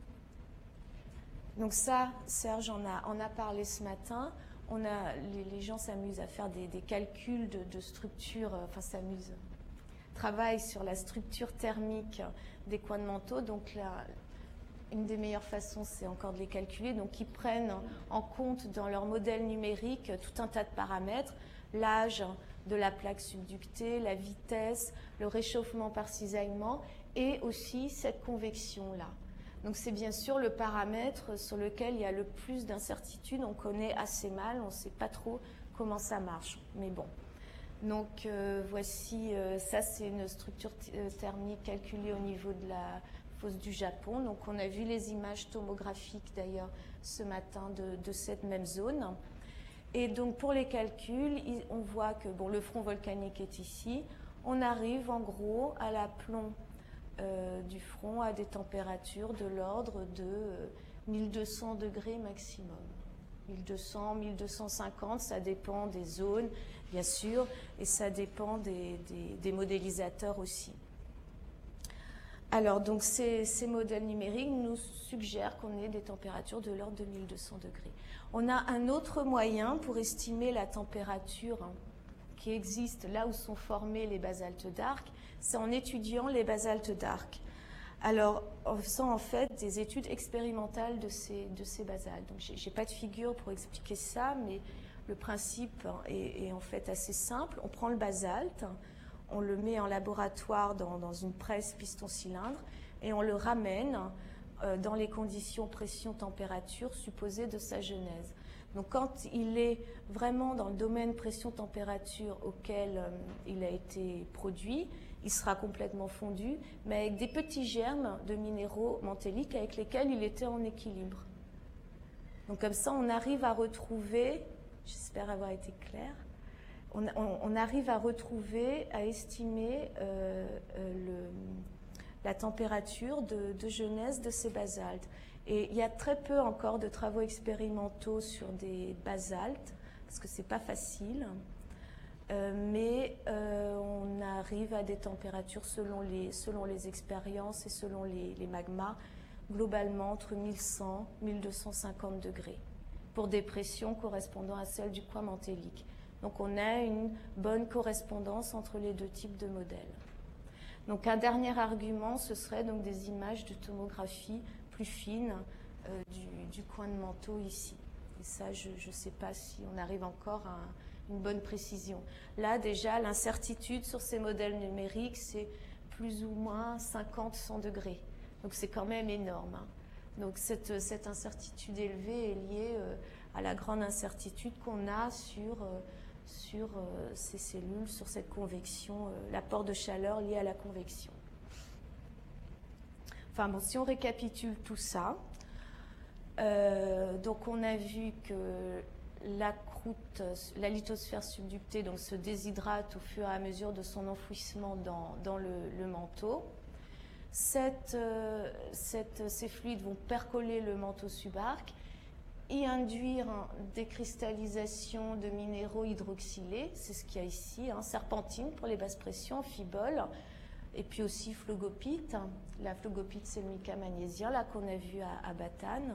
donc ça, Serge en a, en a parlé ce matin. On a, les, les gens s'amusent à faire des, des calculs de, de structure, enfin s'amusent, travaillent sur la structure thermique des coins de manteau. Donc là, une des meilleures façons, c'est encore de les calculer. Donc ils prennent en compte dans leur modèle numérique tout un tas de paramètres, l'âge de la plaque subductée, la vitesse, le réchauffement par cisaillement et aussi cette convection-là. Donc c'est bien sûr le paramètre sur lequel il y a le plus d'incertitudes. On connaît assez mal, on ne sait pas trop comment ça marche. Mais bon. Donc euh, voici, euh, ça c'est une structure thermique calculée au niveau de la fosse du Japon. Donc on a vu les images tomographiques d'ailleurs ce matin de, de cette même zone. Et donc pour les calculs, on voit que bon, le front volcanique est ici. On arrive en gros à l'aplomb Euh, du front à des températures de l'ordre de euh, mille deux cents degrés maximum. mille deux cents, mille deux cent cinquante, ça dépend des zones, bien sûr, et ça dépend des, des, des modélisateurs aussi. Alors, donc, ces, ces modèles numériques nous suggèrent qu'on ait des températures de l'ordre de mille deux cents degrés. On a un autre moyen pour estimer la température hein, qui existe là où sont formés les basaltes d'Arc, c'est en étudiant les basaltes d'Arc. Alors, en faisant en fait des études expérimentales de ces, de ces basaltes. Donc, je n'ai pas de figure pour expliquer ça, mais le principe est, est en fait assez simple. On prend le basalte, on le met en laboratoire dans, dans une presse piston-cylindre et on le ramène euh, dans les conditions pression-température supposées de sa genèse. Donc, quand il est vraiment dans le domaine pression-température auquel euh, il a été produit, il sera complètement fondu, mais avec des petits germes de minéraux mantéliques avec lesquels il était en équilibre. Donc, comme ça, on arrive à retrouver, j'espère avoir été clair, on, on, on arrive à retrouver, à estimer euh, euh, le, la température de, de genèse de ces basaltes. Et il y a très peu encore de travaux expérimentaux sur des basaltes, parce que ce n'est pas facile, euh, mais euh, on arrive à des températures selon les, selon les expériences et selon les, les magmas, globalement entre mille cent et mille deux cent cinquante degrés, pour des pressions correspondant à celles du coin mantélique. Donc on a une bonne correspondance entre les deux types de modèles. Donc un dernier argument, ce serait donc des images de tomographie plus fine euh, du, du coin de manteau ici. Et ça, je ne sais pas si on arrive encore à un, une bonne précision. Là, déjà, l'incertitude sur ces modèles numériques, c'est plus ou moins cinquante à cent degrés. Donc, c'est quand même énorme. Hein. Donc, cette, cette incertitude élevée est liée euh, à la grande incertitude qu'on a sur, euh, sur euh, ces cellules, sur cette convection, euh, l'apport de chaleur lié à la convection. Enfin bon, si on récapitule tout ça, euh, donc on a vu que la croûte, la lithosphère subductée donc, se déshydrate au fur et à mesure de son enfouissement dans, dans le, le manteau. Cette, euh, cette, ces fluides vont percoler le manteau subarc, y induire des cristallisations de minéraux hydroxylés, c'est ce qu'il y a ici, hein, serpentine pour les basses pressions, fibole, et puis aussi phlogopite. La phlogopite, c'est le mica magnésien, là qu'on a vu à, à Batane.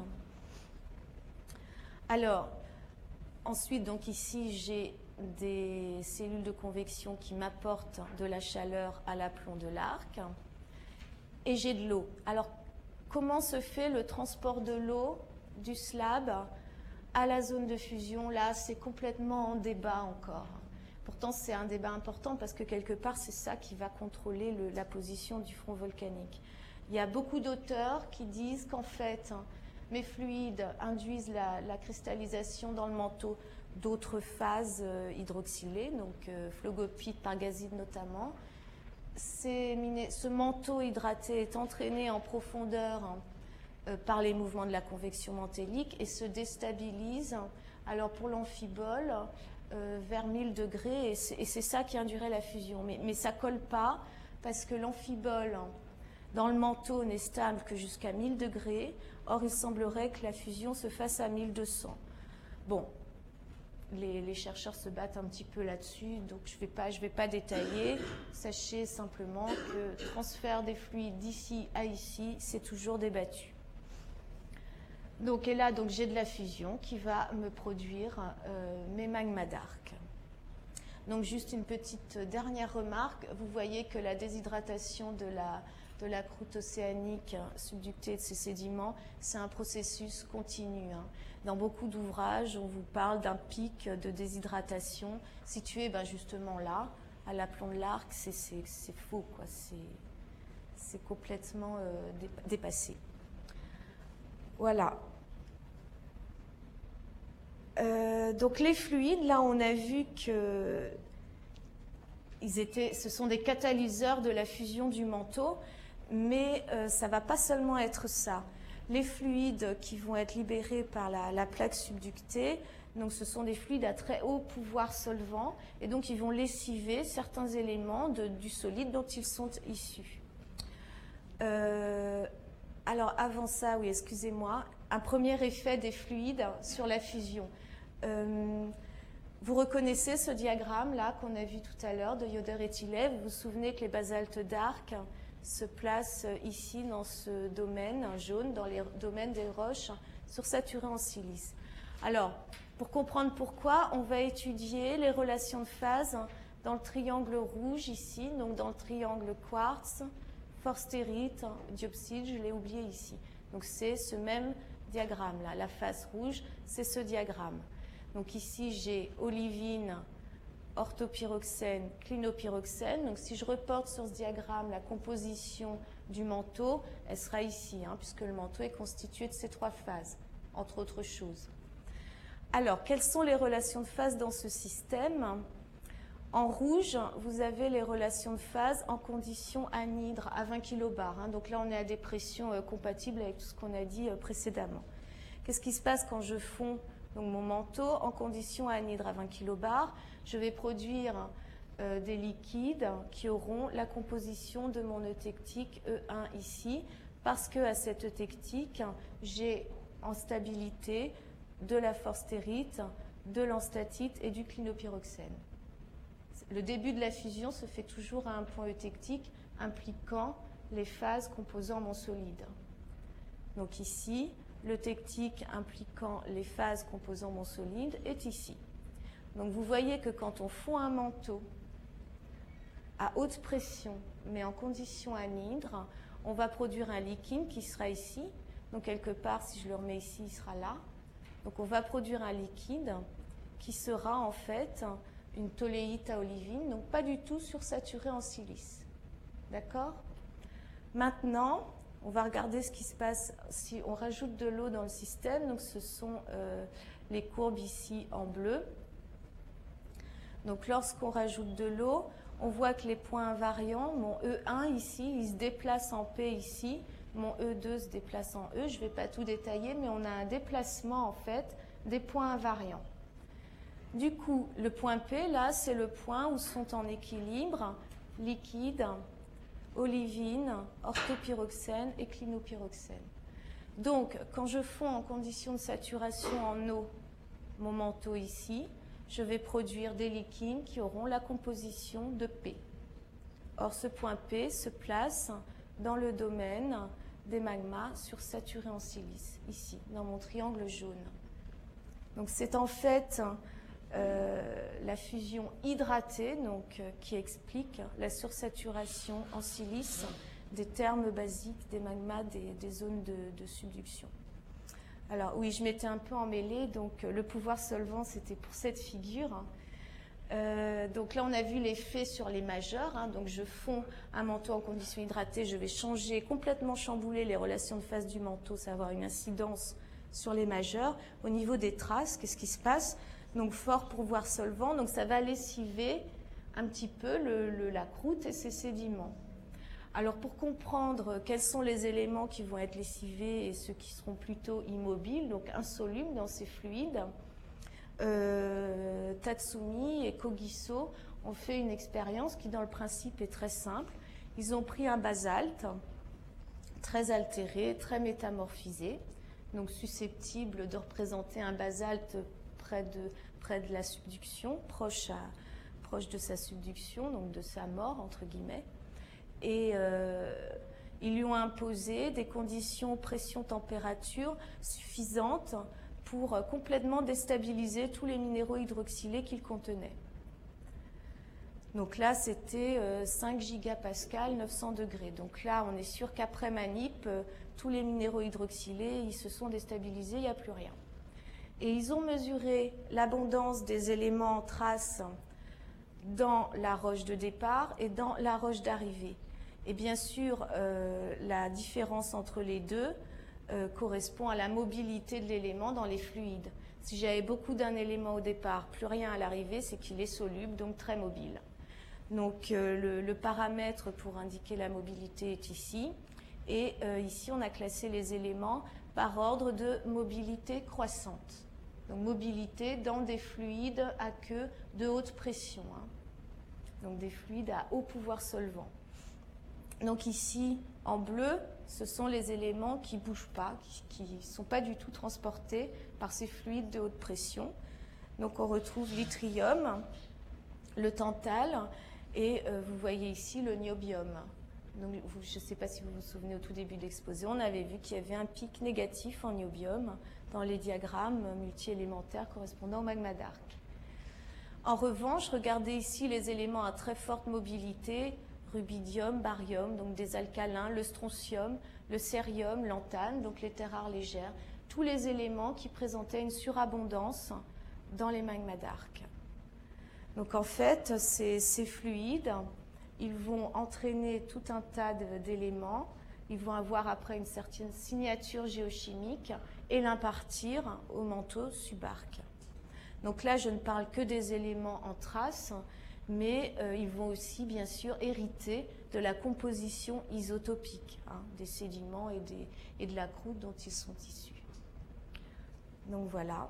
Alors, ensuite, donc ici, j'ai des cellules de convection qui m'apportent de la chaleur à l'aplomb de l'arc. Et j'ai de l'eau. Alors, comment se fait le transport de l'eau du slab à la zone de fusion? Là, c'est complètement en débat encore. Pourtant, c'est un débat important parce que quelque part, c'est ça qui va contrôler le, la position du front volcanique. Il y a beaucoup d'auteurs qui disent qu'en fait, mes fluides induisent la, la cristallisation dans le manteau d'autres phases euh, hydroxylées, donc euh, phlogopite, pargasite notamment. Ces, ce manteau hydraté est entraîné en profondeur hein, euh, par les mouvements de la convection mantélique et se déstabilise. Alors pour l'amphibole, euh, vers mille degrés, et c'est ça qui induirait la fusion. Mais, mais ça ne colle pas parce que l'amphibole dans le manteau n'est stable que jusqu'à mille degrés. Or, il semblerait que la fusion se fasse à mille deux cents. Bon, les, les chercheurs se battent un petit peu là-dessus, donc je ne vais pas, je vais pas détailler. Sachez simplement que transfert des fluides d'ici à ici, c'est toujours débattu. Donc, et là, donc, j'ai de la fusion qui va me produire euh, mes magmas d'arc. Donc, juste une petite dernière remarque. Vous voyez que la déshydratation de la, de la croûte océanique subductée de ces sédiments, c'est un processus continu. Hein. Dans beaucoup d'ouvrages, on vous parle d'un pic de déshydratation situé ben, justement là, à l'aplomb de l'arc. C'est faux, quoi. C'est complètement euh, dépassé. Voilà. Euh, donc les fluides, là on a vu que ils étaient, ce sont des catalyseurs de la fusion du manteau, mais euh, ça ne va pas seulement être ça. Les fluides qui vont être libérés par la, la plaque subductée, donc ce sont des fluides à très haut pouvoir solvant, et donc ils vont lessiver certains éléments de, du solide dont ils sont issus. Euh, alors avant ça, oui, excusez-moi, un premier effet des fluides sur la fusion. Euh, vous reconnaissez ce diagramme-là qu'on a vu tout à l'heure de Yoder et Tillet. Vous vous souvenez que les basaltes d'arc se placent ici dans ce domaine jaune, dans les domaines des roches sursaturées en silice. Alors, pour comprendre pourquoi, on va étudier les relations de phase dans le triangle rouge ici, donc dans le triangle quartz, forstérite, diopside, je l'ai oublié ici. Donc c'est ce même diagramme-là, la face rouge, c'est ce diagramme. Donc ici, j'ai olivine, orthopyroxène, clinopyroxène. Donc si je reporte sur ce diagramme la composition du manteau, elle sera ici, hein, puisque le manteau est constitué de ces trois phases, entre autres choses. Alors, quelles sont les relations de phase dans ce système? En rouge, vous avez les relations de phase en conditions anhydres à vingt kilobars. Hein. Donc là, on est à des pressions euh, compatibles avec tout ce qu'on a dit euh, précédemment. Qu'est-ce qui se passe quand je fonds donc, mon manteau en conditions anhydres à vingt kilobars? Je vais produire euh, des liquides qui auront la composition de mon eutectique E un ici, parce qu'à cette eutectique, j'ai en stabilité de la forstérite, de l'enstatite et du clinopyroxène. Le début de la fusion se fait toujours à un point eutectique impliquant les phases composant mon solide. Donc ici, l'eutectique impliquant les phases composant mon solide est ici. Donc vous voyez que quand on fond un manteau à haute pression, mais en conditions anhydres, on va produire un liquide qui sera ici. Donc quelque part, si je le remets ici, il sera là. Donc on va produire un liquide qui sera en fait une tolléite à olivine, donc pas du tout sursaturé en silice. D'accord? Maintenant, on va regarder ce qui se passe si on rajoute de l'eau dans le système. Donc ce sont euh, les courbes ici en bleu. Donc lorsqu'on rajoute de l'eau, on voit que les points invariants, mon E un ici, il se déplace en P ici, mon E deux se déplace en E. Je ne vais pas tout détailler, mais on a un déplacement en fait des points invariants. Du coup, le point P, là, c'est le point où sont en équilibre liquide, olivine, orthopyroxène et clinopyroxène. Donc, quand je fonds en conditions de saturation en eau mon manteau ici, je vais produire des liquides qui auront la composition de P. Or, ce point P se place dans le domaine des magmas sursaturés en silice, ici, dans mon triangle jaune. Donc, c'est en fait euh, la fusion hydratée donc, euh, qui explique la sursaturation en silice des termes basiques des magmas des, des zones de, de subduction. Alors oui, je m'étais un peu emmêlée, donc le pouvoir solvant, c'était pour cette figure. Euh, donc là, on a vu l'effet sur les majeurs. Hein, donc je fonds un manteau en conditions hydratées, je vais changer, complètement chambouler les relations de phase du manteau, ça va avoir une incidence sur les majeurs. Au niveau des traces, qu'est-ce qui se passe? Donc fort pouvoir solvant, donc ça va lessiver un petit peu le, le, la croûte et ses sédiments. Alors pour comprendre quels sont les éléments qui vont être lessivés et ceux qui seront plutôt immobiles, donc insolubles dans ces fluides, euh, Tatsumi et Kogiso ont fait une expérience qui dans le principe est très simple. Ils ont pris un basalte très altéré, très métamorphisé, donc susceptible de représenter un basalte près de, près de la subduction, proche, à, proche de sa subduction, donc de sa mort, entre guillemets. Et euh, ils lui ont imposé des conditions pression-température suffisantes pour complètement déstabiliser tous les minéraux hydroxylés qu'il contenait. Donc là, c'était cinq gigapascales, neuf cents degrés. Donc là, on est sûr qu'après manip, tous les minéraux hydroxylés, ils se sont déstabilisés, il n'y a plus rien. Et ils ont mesuré l'abondance des éléments en trace dans la roche de départ et dans la roche d'arrivée. Et bien sûr, euh, la différence entre les deux euh, correspond à la mobilité de l'élément dans les fluides. Si j'avais beaucoup d'un élément au départ, plus rien à l'arrivée, c'est qu'il est soluble, donc très mobile. Donc euh, le, le paramètre pour indiquer la mobilité est ici. Et euh, ici, on a classé les éléments par ordre de mobilité croissante. Donc mobilité dans des fluides à queue de haute pression. Hein. Donc des fluides à haut pouvoir solvant. Donc ici, en bleu, ce sont les éléments qui ne bougent pas, qui ne sont pas du tout transportés par ces fluides de haute pression. Donc on retrouve l'yttrium, le tantale, et euh, vous voyez ici le niobium. Donc, vous, je ne sais pas si vous vous souvenez au tout début de l'exposé, on avait vu qu'il y avait un pic négatif en niobium dans les diagrammes multi-élémentaires correspondant au magma d'Arc. En revanche, regardez ici les éléments à très forte mobilité, rubidium, barium, donc des alcalins, le strontium, le cérium, l'anthane, donc les terres rares légères, tous les éléments qui présentaient une surabondance dans les magmas d'Arc. Donc en fait, ces, ces fluides, ils vont entraîner tout un tas d'éléments, ils vont avoir après une certaine signature géochimique et l'impartir au manteau subarc. Donc là, je ne parle que des éléments en trace, mais euh, ils vont aussi, bien sûr, hériter de la composition isotopique hein, des sédiments et, des, et de la croûte dont ils sont issus. Donc voilà.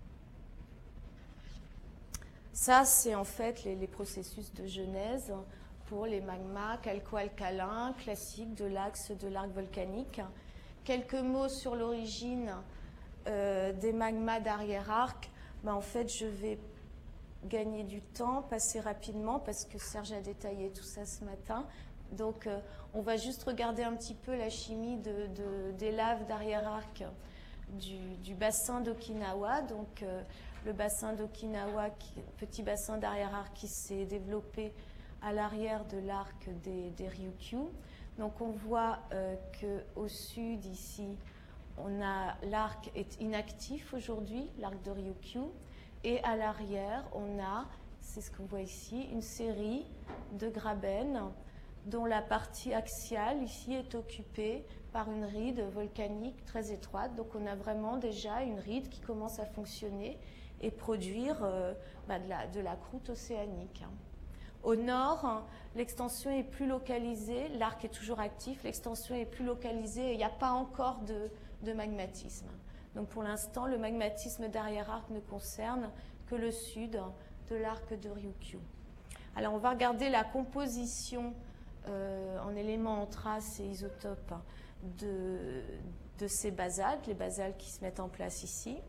Ça, c'est en fait les, les processus de genèse pour les magmas calco-alcalins classiques de l'axe de l'arc volcanique. Quelques mots sur l'origine euh, des magmas d'arrière-arc. Ben, en fait, je vais gagner du temps, passer rapidement, parce que Serge a détaillé tout ça ce matin. Donc, euh, on va juste regarder un petit peu la chimie de, de, des laves d'arrière-arc du, du bassin d'Okinawa. Donc, euh, le bassin d'Okinawa, petit bassin d'arrière-arc qui s'est développé à l'arrière de l'arc des, des Ryukyu. Donc, on voit euh, qu'au sud, ici, on a l'arc est inactif aujourd'hui, l'arc de Ryukyu. Et à l'arrière, on a, c'est ce qu'on voit ici, une série de grabènes dont la partie axiale ici est occupée par une ride volcanique très étroite. Donc on a vraiment déjà une ride qui commence à fonctionner et produire euh, bah, de, la, de la croûte océanique. Au nord, l'extension est plus localisée, l'arc est toujours actif, l'extension est plus localisée et il n'y a pas encore de, de magmatisme. Donc pour l'instant, le magmatisme d'arrière-arc ne concerne que le sud de l'arc de Ryukyu. Alors on va regarder la composition euh, en éléments en trace et isotopes de, de ces basaltes, les basaltes qui se mettent en place ici.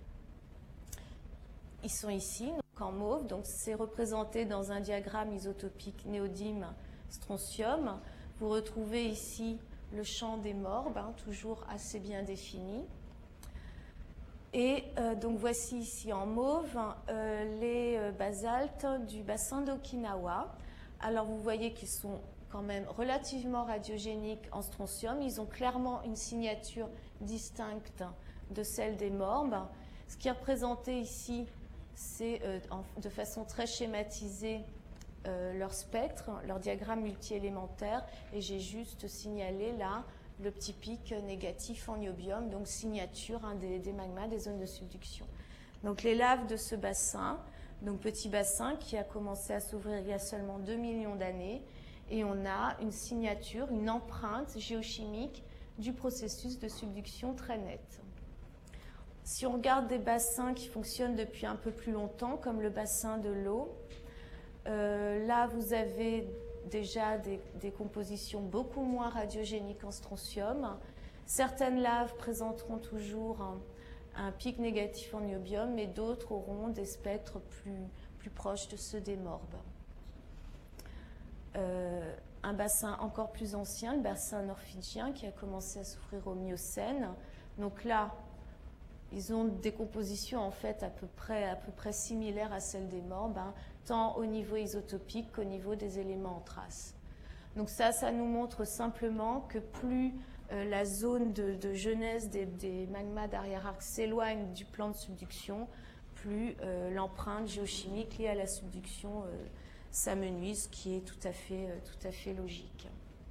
Ils sont ici, donc en mauve, donc c'est représenté dans un diagramme isotopique néodyme strontium. Vous retrouvez ici le champ des morbes, hein, toujours assez bien défini. Et euh, donc voici ici en mauve euh, les euh, basaltes du bassin d'Okinawa. Alors vous voyez qu'ils sont quand même relativement radiogéniques en strontium. Ils ont clairement une signature distincte de celle des morbes. Ce qui est représenté ici, c'est euh, de façon très schématisée euh, leur spectre, leur diagramme multi-élémentaire. Et j'ai juste signalé là le petit pic négatif en niobium, donc signature hein, des, des magmas, des zones de subduction. Donc les laves de ce bassin, donc petit bassin qui a commencé à s'ouvrir il y a seulement deux millions d'années, et on a une signature, une empreinte géochimique du processus de subduction très nette. Si on regarde des bassins qui fonctionnent depuis un peu plus longtemps, comme le bassin de l'eau, euh, là vous avez déjà des, des compositions beaucoup moins radiogéniques en strontium. Certaines laves présenteront toujours un, un pic négatif en niobium, mais d'autres auront des spectres plus, plus proches de ceux des morbes. Euh, un bassin encore plus ancien, le bassin norfidgien, qui a commencé à souffrir au Miocène. Donc là, ils ont des compositions en fait à peu près, à peu près similaires à celles des morbes, hein, tant au niveau isotopique qu'au niveau des éléments en trace. Donc ça, ça nous montre simplement que plus euh, la zone de, de genèse des, des magmas d'arrière-arc s'éloigne du plan de subduction, plus euh, l'empreinte géochimique liée à la subduction euh, s'amenuise, ce qui est tout à fait, euh, tout à fait logique.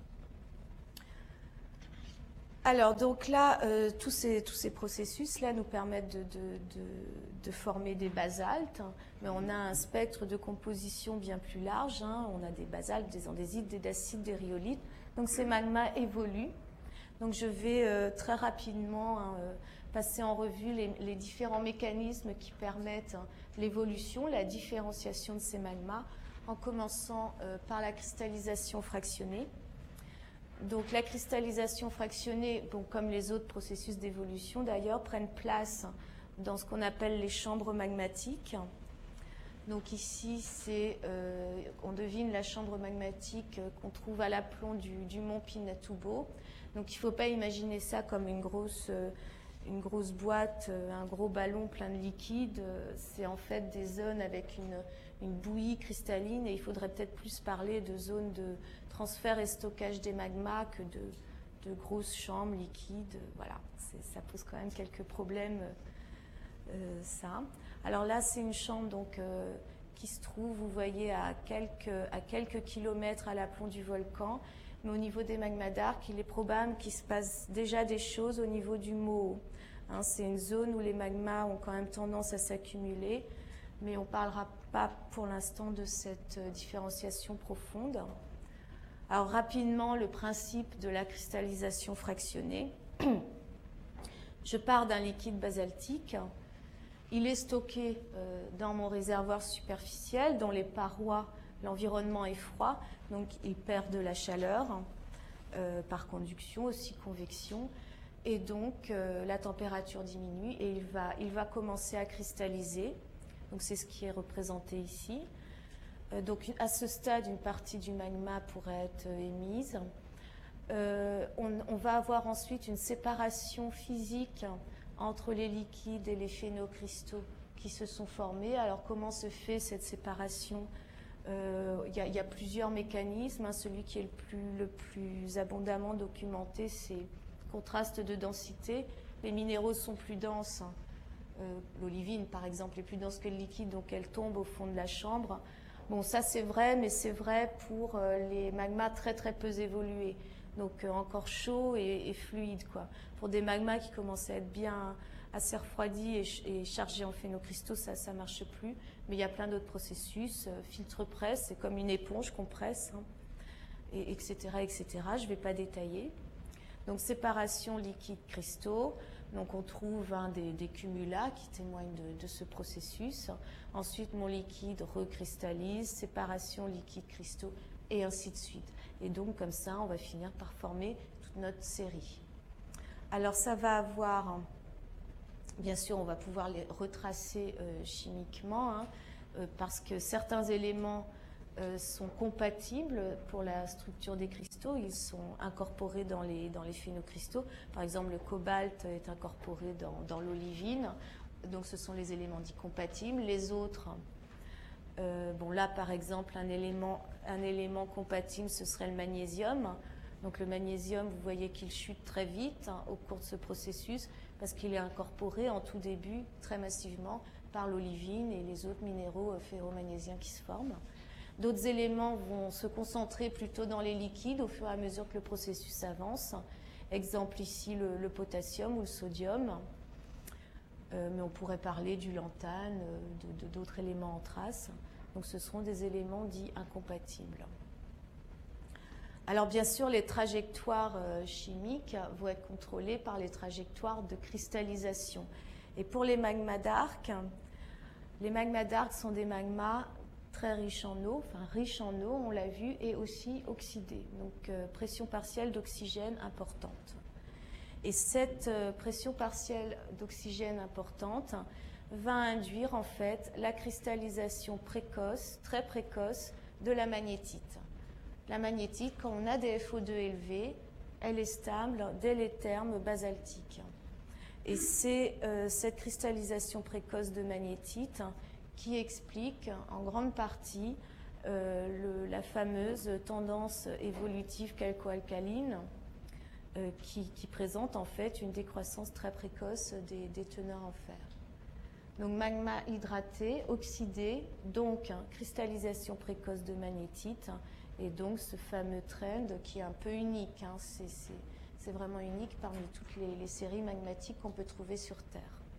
Alors, donc là, euh, tous ces, tous ces processus-là nous permettent de, de, de, de former des basaltes, mais on a un spectre de composition bien plus large, hein. On a des basaltes, des andésites, des dacites, des rhyolites. Donc ces magmas évoluent. Donc je vais euh, très rapidement hein, euh, passer en revue les, les différents mécanismes qui permettent hein, l'évolution, la différenciation de ces magmas, en commençant euh, par la cristallisation fractionnée. Donc la cristallisation fractionnée, bon, comme les autres processus d'évolution d'ailleurs, prennent place dans ce qu'on appelle les chambres magmatiques. Donc ici, c'est, euh, on devine la chambre magmatique euh, qu'on trouve à l'aplomb du, du mont Pinatubo. Donc il ne faut pas imaginer ça comme une grosse, euh, une grosse boîte, euh, un gros ballon plein de liquide. C'est en fait des zones avec une, une bouillie cristalline, et il faudrait peut-être plus parler de zones de transfert et stockage des magmas que de, de grosses chambres liquides. Voilà, ça pose quand même quelques problèmes, euh, ça. Alors là, c'est une chambre donc, euh, qui se trouve, vous voyez, à quelques, à quelques kilomètres à l'aplomb du volcan. Mais au niveau des magmas d'arc, il est probable qu'il se passe déjà des choses au niveau du Moho. Hein, c'est une zone où les magmas ont quand même tendance à s'accumuler, mais on ne parlera pas pour l'instant de cette euh, différenciation profonde. Alors rapidement, le principe de la cristallisation fractionnée. Je pars d'un liquide basaltique. Il est stocké euh, dans mon réservoir superficiel, dont les parois, l'environnement est froid, donc il perd de la chaleur euh, par conduction, aussi convection, et donc euh, la température diminue et il va, il va commencer à cristalliser. Donc c'est ce qui est représenté ici. Euh, donc à ce stade, une partie du magma pourrait être euh, émise. Euh, on, on va avoir ensuite une séparation physique entre les liquides et les phénocristaux qui se sont formés. Alors comment se fait cette séparation? Euh, il y a, il y a plusieurs mécanismes. Hein. Celui qui est le plus, le plus abondamment documenté, c'est le contraste de densité. Les minéraux sont plus denses. Euh, L'olivine, par exemple, est plus dense que le liquide, donc elle tombe au fond de la chambre. Bon, ça c'est vrai, mais c'est vrai pour euh, les magmas très très peu évolués. Donc euh, encore chaud et, et fluide, quoi. Pour des magmas qui commencent à être bien assez refroidis et, et chargés en phénocristaux, ça ne marche plus. Mais il y a plein d'autres processus. Euh, filtre-presse, c'est comme une éponge qu'on presse, hein, et, etc., et cetera. Je ne vais pas détailler. Donc séparation liquide-cristaux. Donc on trouve hein, des, des cumulats qui témoignent de, de ce processus. Ensuite, mon liquide recristallise, séparation liquide-cristaux, et ainsi de suite. Et donc, comme ça, on va finir par former toute notre série. Alors, ça va avoir, bien sûr, on va pouvoir les retracer euh, chimiquement, hein, euh, parce que certains éléments euh, sont compatibles pour la structure des cristaux. Ils sont incorporés dans les, dans les phénocristaux. Par exemple, le cobalt est incorporé dans, dans l'olivine. Donc, ce sont les éléments dits compatibles. Les autres... Euh, bon là par exemple un élément, un élément compatible ce serait le magnésium. Donc le magnésium, vous voyez qu'il chute très vite hein, au cours de ce processus parce qu'il est incorporé en tout début très massivement par l'olivine et les autres minéraux euh, ferromagnésiens qui se forment. D'autres éléments vont se concentrer plutôt dans les liquides au fur et à mesure que le processus avance. Exemple ici le, le potassium ou le sodium. Euh, mais on pourrait parler du lantane, de, de, d'autres éléments en trace. Donc ce seront des éléments dits incompatibles. Alors bien sûr, les trajectoires euh, chimiques vont être contrôlées par les trajectoires de cristallisation. Et pour les magmas d'arc, les magmas d'arc sont des magmas très riche en eau, enfin riche en eau, on l'a vu, et aussi oxydé, donc euh, pression partielle d'oxygène importante. Et cette euh, pression partielle d'oxygène importante va induire en fait la cristallisation précoce, très précoce, de la magnétite. La magnétite, quand on a des F O deux élevés, elle est stable dès les termes basaltiques. Et c'est euh, cette cristallisation précoce de magnétite qui explique en grande partie euh, le, la fameuse tendance évolutive calco-alcaline euh, qui, qui présente en fait une décroissance très précoce des, des teneurs en fer. Donc magma hydraté, oxydé, donc hein, cristallisation précoce de magnétite, et donc ce fameux trend qui est un peu unique, hein, c'est vraiment unique parmi toutes les, les séries magmatiques qu'on peut trouver sur Terre.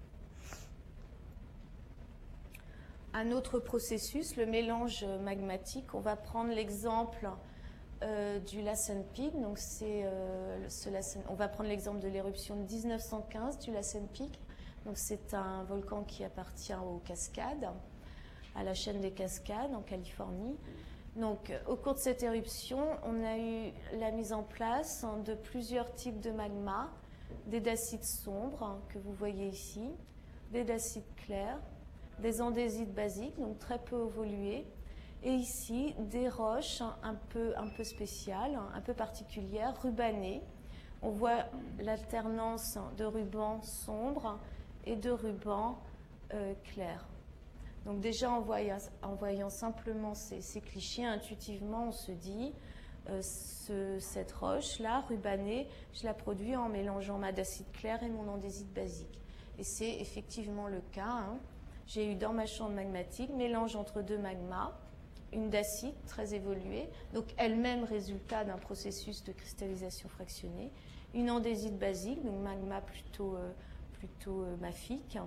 Un autre processus, le mélange magmatique, on va prendre l'exemple euh, du Lassen Peak, donc c'est euh, ce Lassen, on va prendre l'exemple de l'éruption de mille neuf cent quinze du Lassen Peak. Donc c'est un volcan qui appartient aux Cascades, à la chaîne des Cascades en Californie. Donc au cours de cette éruption, on a eu la mise en place de plusieurs types de magma, des dacites sombres que vous voyez ici, des dacites clairs, des andésites basiques, donc très peu évoluées, et ici des roches un peu, un peu spéciales, un peu particulières, rubanées. On voit l'alternance de rubans sombres et de rubans euh, clairs. Donc déjà en voyant, en voyant simplement ces, ces clichés, intuitivement on se dit euh, ce, cette roche-là, rubanée, je la produis en mélangeant ma dacite claire et mon andésite basique. Et c'est effectivement le cas. Hein. J'ai eu dans ma chambre magmatique mélange entre deux magmas, une dacite très évoluée, donc elle-même résultat d'un processus de cristallisation fractionnée, une andésite basique, donc magma plutôt, euh, plutôt euh, mafique.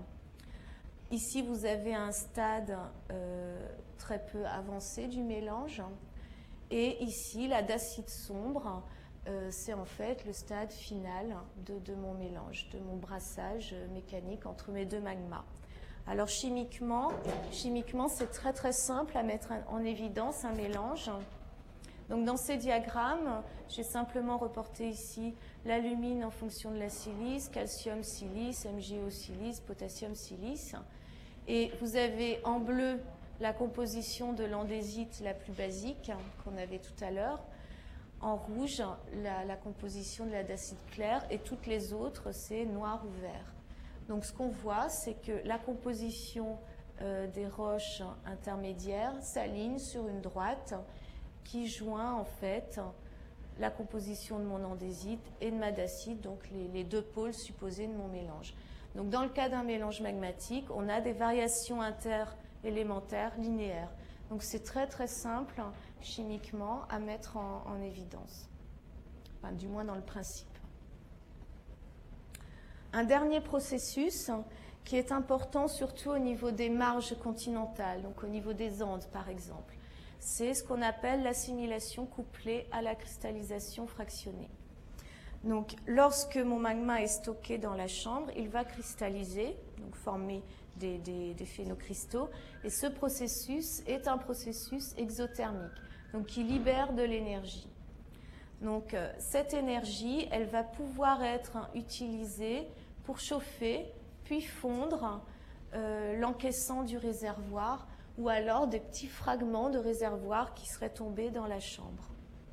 Ici, vous avez un stade euh, très peu avancé du mélange. Et ici, la dacite sombre, euh, c'est en fait le stade final de, de mon mélange, de mon brassage mécanique entre mes deux magmas. Alors chimiquement, chimiquement c'est très très simple à mettre en évidence un mélange. Donc dans ces diagrammes, j'ai simplement reporté ici l'alumine en fonction de la silice, calcium silice, M g O silice, potassium silice. Et vous avez en bleu la composition de l'andésite la plus basique qu'on avait tout à l'heure. En rouge, la, la composition de la dacite claire, et toutes les autres, c'est noir ou vert. Donc ce qu'on voit, c'est que la composition euh, des roches intermédiaires s'aligne sur une droite qui joint en fait la composition de mon andésite et de ma dacite, donc les, les deux pôles supposés de mon mélange. Donc dans le cas d'un mélange magmatique, on a des variations interélémentaires linéaires. Donc c'est très très simple chimiquement à mettre en, en évidence, enfin, du moins dans le principe. Un dernier processus qui est important surtout au niveau des marges continentales, donc au niveau des Andes par exemple, c'est ce qu'on appelle l'assimilation couplée à la cristallisation fractionnée. Donc lorsque mon magma est stocké dans la chambre, il va cristalliser, donc former des, des, des phénocristaux, et ce processus est un processus exothermique, donc qui libère de l'énergie. Donc euh, cette énergie, elle va pouvoir être utilisée pour chauffer, puis fondre euh, l'encaissant du réservoir, ou alors des petits fragments de réservoir qui seraient tombés dans la chambre.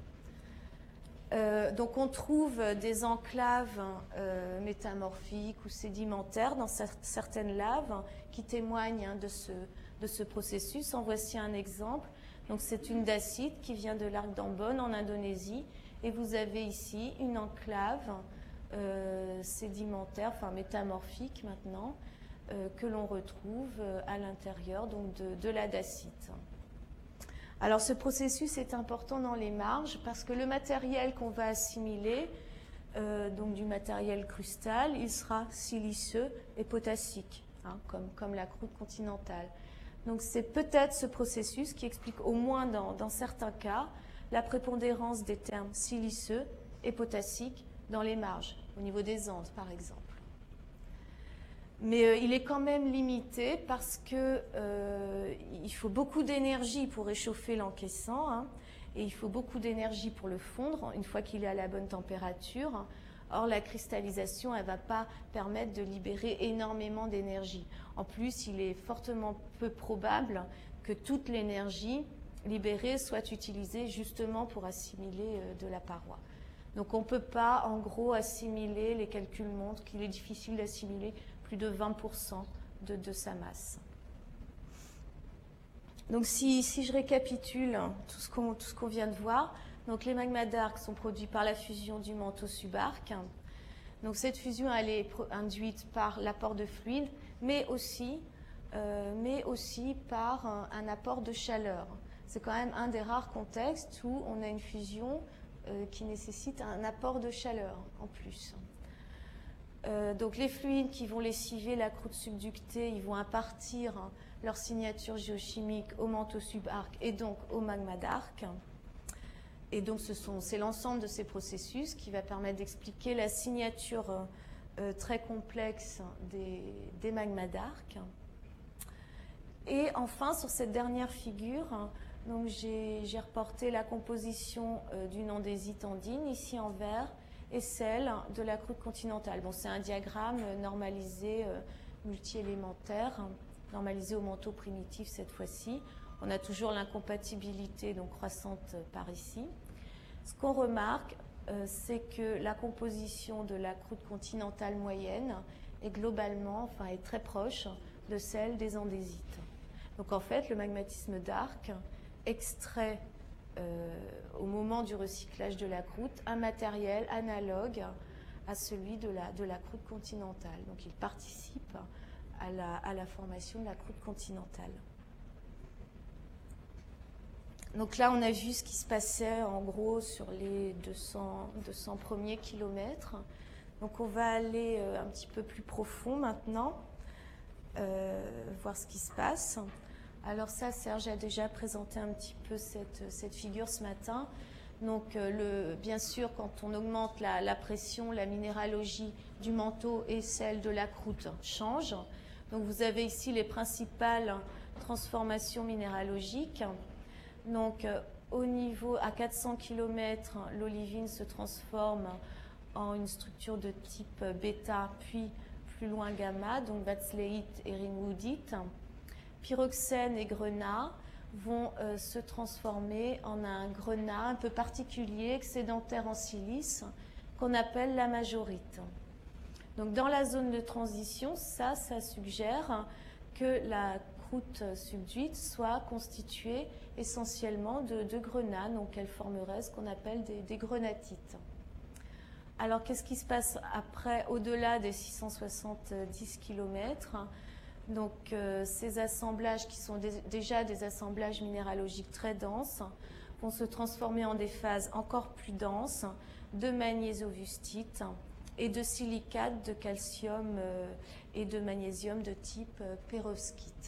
Euh, donc on trouve des enclaves euh, métamorphiques ou sédimentaires dans cer certaines laves qui témoignent hein, de, ce, de ce processus. En voici un exemple. Donc c'est une dacite qui vient de l'arc d'Ambon en Indonésie, et vous avez ici une enclave euh, sédimentaire, enfin métamorphique maintenant, euh, que l'on retrouve euh, à l'intérieur donc de, de la dacite. Alors ce processus est important dans les marges parce que le matériel qu'on va assimiler, euh, donc du matériel crustal, il sera siliceux et potassique, hein, comme, comme la croûte continentale. Donc c'est peut-être ce processus qui explique au moins dans, dans certains cas la prépondérance des termes siliceux et potassiques dans les marges, au niveau des Andes par exemple. Mais euh, il est quand même limité parce que euh, il faut beaucoup d'énergie pour réchauffer l'encaissant, hein, et il faut beaucoup d'énergie pour le fondre une fois qu'il est à la bonne température. Or, la cristallisation, elle ne va pas permettre de libérer énormément d'énergie. En plus, il est fortement peu probable que toute l'énergie libérée soit utilisée justement pour assimiler euh, de la paroi. Donc on ne peut pas, en gros, assimiler, les calculs montrent qu'il est difficile d'assimiler plus de vingt pour cent de, de sa masse. Donc si, si je récapitule tout ce qu'on tout ce qu'on vient de voir, donc les magmas d'arc sont produits par la fusion du manteau subarc. Donc cette fusion, elle est induite par l'apport de fluide, mais aussi, euh, mais aussi par un, un apport de chaleur. C'est quand même un des rares contextes où on a une fusion euh, qui nécessite un apport de chaleur en plus. Euh, donc les fluides qui vont lessiver la croûte subductée, ils vont impartir leur signature géochimique au manteau subarc et donc au magma d'arc. Et donc c'est l'ensemble de ces processus qui va permettre d'expliquer la signature euh, très complexe des, des magmas d'arc. Et enfin, sur cette dernière figure, donc j'ai reporté la composition euh, d'une andésite andine, ici en vert, et celle de la croûte continentale. Bon, c'est un diagramme normalisé, euh, multi-élémentaire, normalisé au manteau primitif cette fois-ci. On a toujours l'incompatibilité donc croissante par ici. Ce qu'on remarque, euh, c'est que la composition de la croûte continentale moyenne est globalement, enfin est très proche de celle des andésites. Donc en fait, le magmatisme d'arc extrait euh, au moment du recyclage de la croûte un matériel analogue à celui de la, de la croûte continentale. Donc il participe à la, à la formation de la croûte continentale. Donc là, on a vu ce qui se passait en gros sur les deux cents, deux cents premiers kilomètres. Donc on va aller euh, un petit peu plus profond maintenant, euh, voir ce qui se passe. Alors ça, Serge a déjà présenté un petit peu cette, cette figure ce matin. Donc euh, le, bien sûr, quand on augmente la, la pression, la minéralogie du manteau et celle de la croûte change. Donc vous avez ici les principales transformations minéralogiques. Donc, euh, au niveau, à quatre cents kilomètres, l'olivine se transforme en une structure de type bêta, puis plus loin gamma, donc batzléite et ringwoodite. Pyroxène et grenat vont euh, se transformer en un grenat un peu particulier, excédentaire en silice, qu'on appelle la majorite. Donc, dans la zone de transition, ça, ça suggère que la croûte subduite soit constituée essentiellement de, de grenats, donc elle formerait ce qu'on appelle des, des grenatites. Alors qu'est-ce qui se passe après, au-delà des six cent soixante-dix kilomètres? Donc euh, ces assemblages qui sont des, déjà des assemblages minéralogiques très denses vont se transformer en des phases encore plus denses de magnésiovustite et de silicates de calcium euh, et de magnésium de type euh, pérovskite.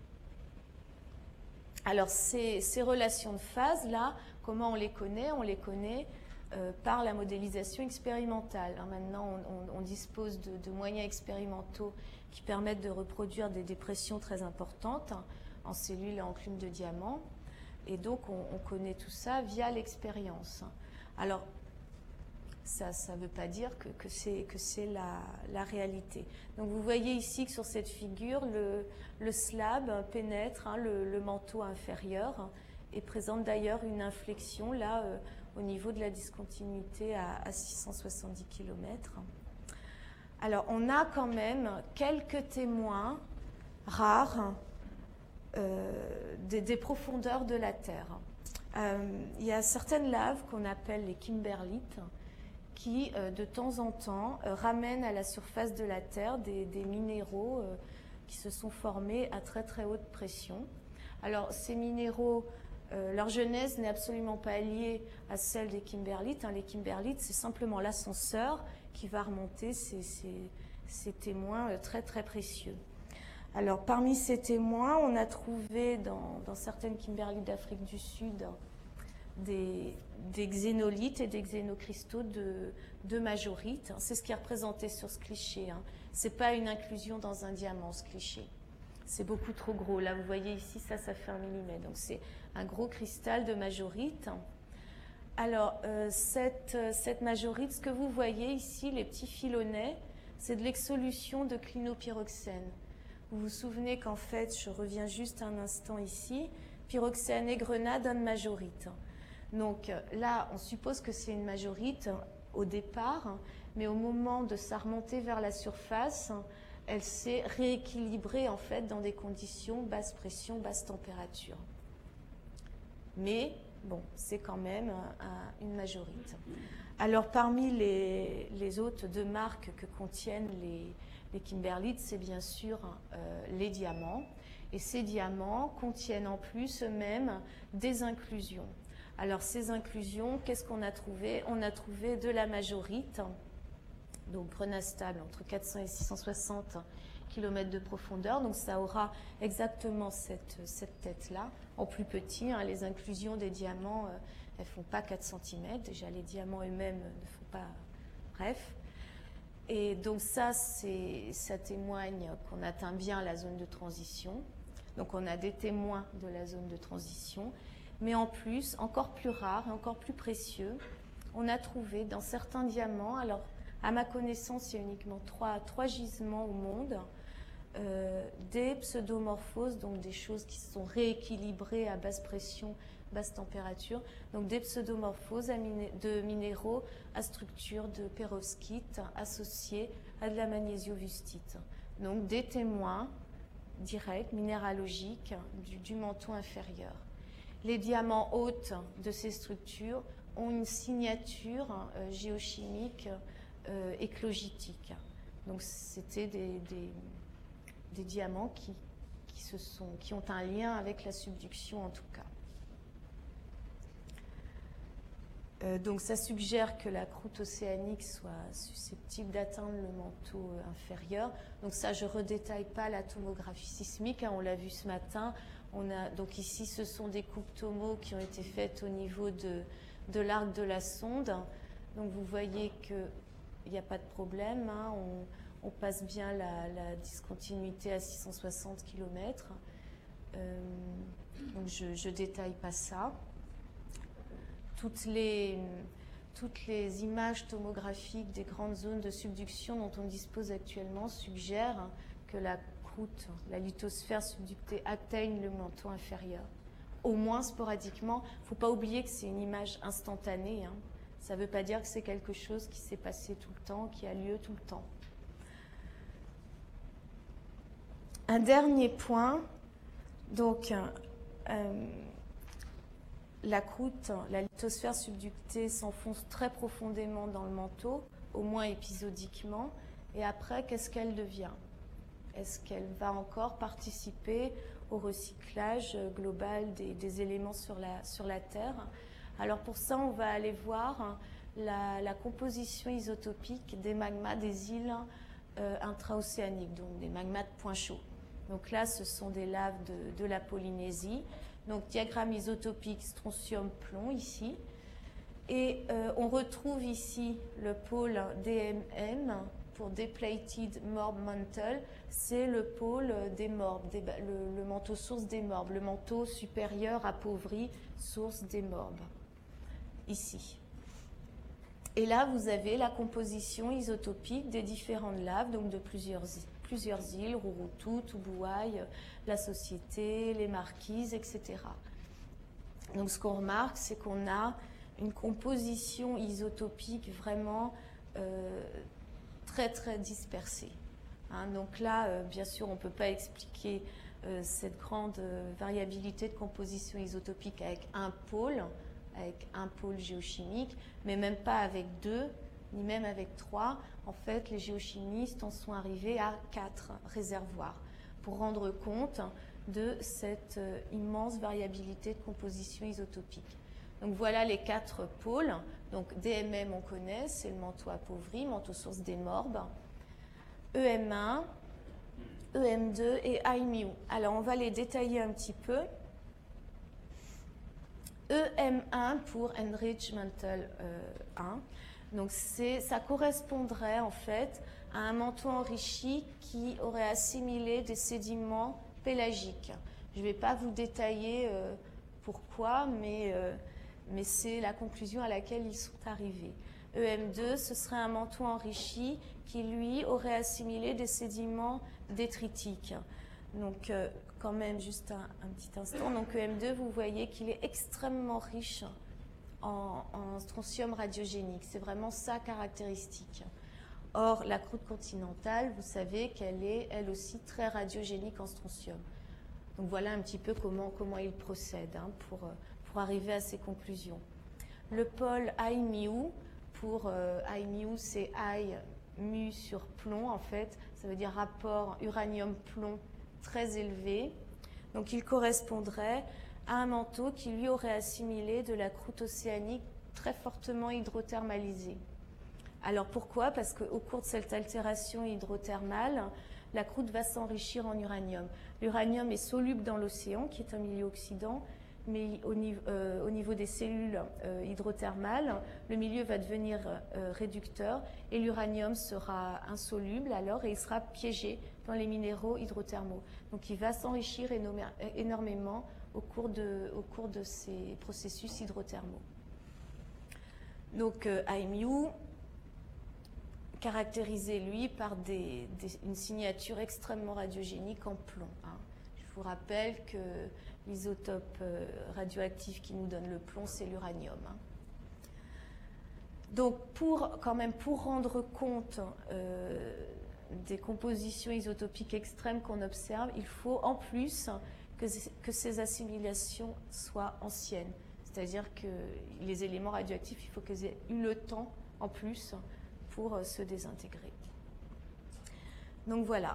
Alors ces, ces relations de phase-là, comment on les connaît? On les connaît euh, par la modélisation expérimentale. Hein, maintenant, on, on, on dispose de, de moyens expérimentaux qui permettent de reproduire des dépressions très importantes hein, en cellules et enclumes de diamant. Et donc, on, on connaît tout ça via l'expérience. Alors, ça ne veut pas dire que, que c'est que c'est la, la réalité. Donc vous voyez ici que sur cette figure, le, le slab pénètre hein, le, le manteau inférieur hein, et présente d'ailleurs une inflexion là euh, au niveau de la discontinuité à, à six cent soixante-dix kilomètres. Alors on a quand même quelques témoins rares euh, des, des profondeurs de la Terre. Euh, il y a certaines laves qu'on appelle les kimberlites qui, euh, de temps en temps, euh, ramènent à la surface de la Terre des, des minéraux euh, qui se sont formés à très très haute pression. Alors, ces minéraux, euh, leur genèse n'est absolument pas liée à celle des kimberlites. Hein. Les kimberlites, c'est simplement l'ascenseur qui va remonter ces, ces, ces témoins euh, très très précieux. Alors, parmi ces témoins, on a trouvé dans, dans certaines kimberlites d'Afrique du Sud des, des xénolithes et des xénocristaux de, de majorite. C'est ce qui est représenté sur ce cliché. Hein. Ce n'est pas une inclusion dans un diamant, ce cliché. C'est beaucoup trop gros. Là, vous voyez ici, ça, ça fait un millimètre. Donc, c'est un gros cristal de majorite. Alors, euh, cette, cette majorite, ce que vous voyez ici, les petits filonnets, c'est de l'exsolution de clinopyroxène. Vous vous souvenez qu'en fait, je reviens juste un instant ici, pyroxène et grenat donnent majorite. Donc là, on suppose que c'est une majorite au départ, mais au moment de sa remontée vers la surface, elle s'est rééquilibrée en fait dans des conditions basse pression, basse température. Mais bon, c'est quand même un, une majorite. Alors parmi les, les hôtes de marque que contiennent les, les kimberlites, c'est bien sûr euh, les diamants. Et ces diamants contiennent en plus eux-mêmes des inclusions. Alors ces inclusions, qu'est-ce qu'on a trouvé? On a trouvé de la majorite, donc grenat stable entre quatre cents et six cent soixante kilomètres de profondeur. Donc ça aura exactement cette, cette tête-là, en plus petit. Hein, les inclusions des diamants, euh, elles ne font pas quatre centimètres. Déjà, les diamants eux-mêmes ne font pas... Bref. Et donc ça, ça témoigne qu'on atteint bien la zone de transition. Donc on a des témoins de la zone de transition. Mais en plus, encore plus rare et encore plus précieux, on a trouvé dans certains diamants, alors à ma connaissance, il y a uniquement trois, trois gisements au monde, euh, des pseudomorphoses, donc des choses qui se sont rééquilibrées à basse pression, basse température, donc des pseudomorphoses de minéraux à structure de pérovskite associés à de la magnésiovustite. Donc des témoins directs, minéralogiques, du, du manteau inférieur. Les diamants hôtes de ces structures ont une signature euh, géochimique euh, éclogitique. Donc c'était des, des, des diamants qui, qui, se sont, qui ont un lien avec la subduction en tout cas. Euh, donc ça suggère que la croûte océanique soit susceptible d'atteindre le manteau euh, inférieur. Donc ça, je ne redétaille pas la tomographie sismique, hein, on l'a vu ce matin. On a, donc ici, ce sont des coupes tomo qui ont été faites au niveau de, de l'arc de la sonde. Donc vous voyez qu'il n'y a pas de problème, hein, on, on passe bien la, la discontinuité à six cent soixante kilomètres. Euh, donc je ne détaille pas ça. Toutes les, toutes les images tomographiques des grandes zones de subduction dont on dispose actuellement suggèrent que la croûte, la lithosphère subductée atteigne le manteau inférieur. Au moins sporadiquement. Il ne faut pas oublier que c'est une image instantanée. Hein. Ça ne veut pas dire que c'est quelque chose qui s'est passé tout le temps, qui a lieu tout le temps. Un dernier point. Donc, euh, la croûte, la lithosphère subductée s'enfonce très profondément dans le manteau, au moins épisodiquement. Et après, qu'est-ce qu'elle devient? Est-ce qu'elle va encore participer au recyclage global des, des éléments sur la, sur la Terre? Alors pour ça, on va aller voir la, la composition isotopique des magmas des îles euh, intraocéaniques, donc des magmas de point chaud. Donc là, ce sont des laves de, de la Polynésie. Donc diagramme isotopique strontium-plomb ici. Et euh, on retrouve ici le pôle D M M pour Depleted Morb Mantle. C'est le pôle des morbes, des, le, le manteau source des morbes, le manteau supérieur appauvri source des morbes, ici. Et là, vous avez la composition isotopique des différentes laves, donc de plusieurs îles. plusieurs îles, Rurutu, Tubuai, la Société, les Marquises, et cetera. Donc ce qu'on remarque, c'est qu'on a une composition isotopique vraiment euh, très très dispersée. Hein, donc là, euh, bien sûr, on ne peut pas expliquer euh, cette grande euh, variabilité de composition isotopique avec un pôle, avec un pôle géochimique, mais même pas avec deux, ni même avec trois. En fait, les géochimistes en sont arrivés à quatre réservoirs pour rendre compte de cette euh, immense variabilité de composition isotopique. Donc voilà les quatre pôles. Donc D M M, on connaît, c'est le manteau appauvri, manteau source des morbes. E M un, E M deux et I M U. Alors on va les détailler un petit peu. E M un pour Enrichmental euh, un. Donc ça correspondrait en fait à un manteau enrichi qui aurait assimilé des sédiments pélagiques. Je ne vais pas vous détailler euh, pourquoi, mais, euh, mais c'est la conclusion à laquelle ils sont arrivés. E M deux, ce serait un manteau enrichi qui, lui, aurait assimilé des sédiments détritiques. Donc, euh, quand même, juste un, un petit instant. Donc, E M deux, vous voyez qu'il est extrêmement riche en, en strontium radiogénique. C'est vraiment sa caractéristique. Or, la croûte continentale, vous savez qu'elle est, elle aussi, très radiogénique en strontium. Donc, voilà un petit peu comment, comment il procède hein, pour, pour arriver à ces conclusions. Le pôle I mu, pour euh, I mu, c'est I mu sur plomb, en fait. Ça veut dire rapport uranium-plomb très élevé. Donc, il correspondrait à un manteau qui lui aurait assimilé de la croûte océanique très fortement hydrothermalisée. Alors pourquoi? Parce qu'au cours de cette altération hydrothermale, la croûte va s'enrichir en uranium. L'uranium est soluble dans l'océan, qui est un milieu oxydant, mais au niveau, euh, au niveau des cellules euh, hydrothermales, le milieu va devenir euh, réducteur et l'uranium sera insoluble alors et il sera piégé dans les minéraux hydrothermaux. Donc il va s'enrichir énormément au cours, de, au cours de ces processus hydrothermaux. Donc euh, I mu, caractérisé lui par des, des, une signature extrêmement radiogénique en plomb. Hein. Je vous rappelle que l'isotope euh, radioactif qui nous donne le plomb, c'est l'uranium. Hein. Donc, pour, quand même, pour rendre compte euh, des compositions isotopiques extrêmes qu'on observe, il faut en plus que, que ces assimilations soient anciennes. C'est-à-dire que les éléments radioactifs, il faut qu'ils aient eu le temps en plus pour euh, se désintégrer. Donc voilà.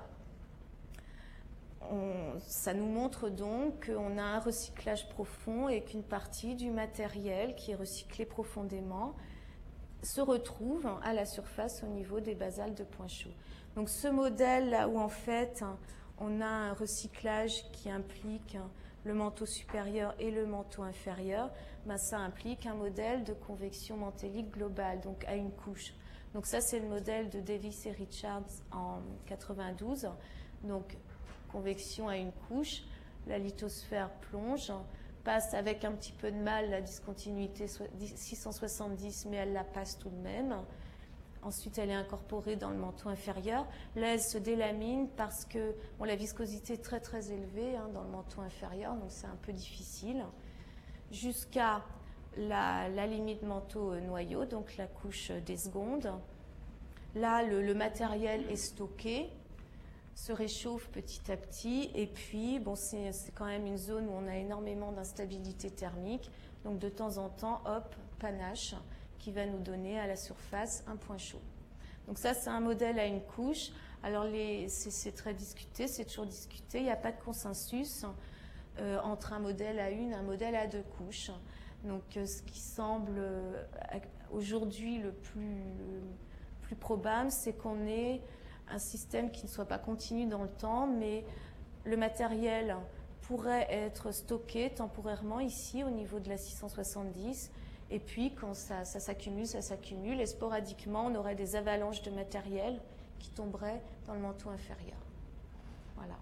On, ça nous montre donc qu'on a un recyclage profond et qu'une partie du matériel qui est recyclé profondément se retrouve à la surface au niveau des basaltes de points chauds. Donc ce modèle là où en fait on a un recyclage qui implique le manteau supérieur et le manteau inférieur, ben ça implique un modèle de convection mantélique globale, donc à une couche. Donc ça c'est le modèle de Davis et Richards en quatre-vingt-douze. Donc convection à une couche, la lithosphère plonge, passe avec un petit peu de mal la discontinuité six cent soixante-dix, mais elle la passe tout de même. Ensuite, elle est incorporée dans le manteau inférieur. Là, elle se délamine parce que bon, la viscosité est très très élevée hein, dans le manteau inférieur, donc c'est un peu difficile. Jusqu'à la, la limite manteau-noyau, donc la couche des secondes. Là, le, le matériel est stocké, se réchauffe petit à petit, et puis bon, c'est quand même une zone où on a énormément d'instabilité thermique, donc de temps en temps, hop, panache, qui va nous donner à la surface un point chaud. Donc ça, c'est un modèle à une couche. Alors c'est très discuté, c'est toujours discuté, il n'y a pas de consensus euh, entre un modèle à une et un modèle à deux couches. Donc euh, ce qui semble euh, aujourd'hui le plus, le plus probable, c'est qu'on ait un système qui ne soit pas continu dans le temps, mais le matériel pourrait être stocké temporairement ici au niveau de la six cent soixante-dix, et puis quand ça, ça s'accumule, ça s'accumule, et sporadiquement on aurait des avalanches de matériel qui tomberaient dans le manteau inférieur. Voilà.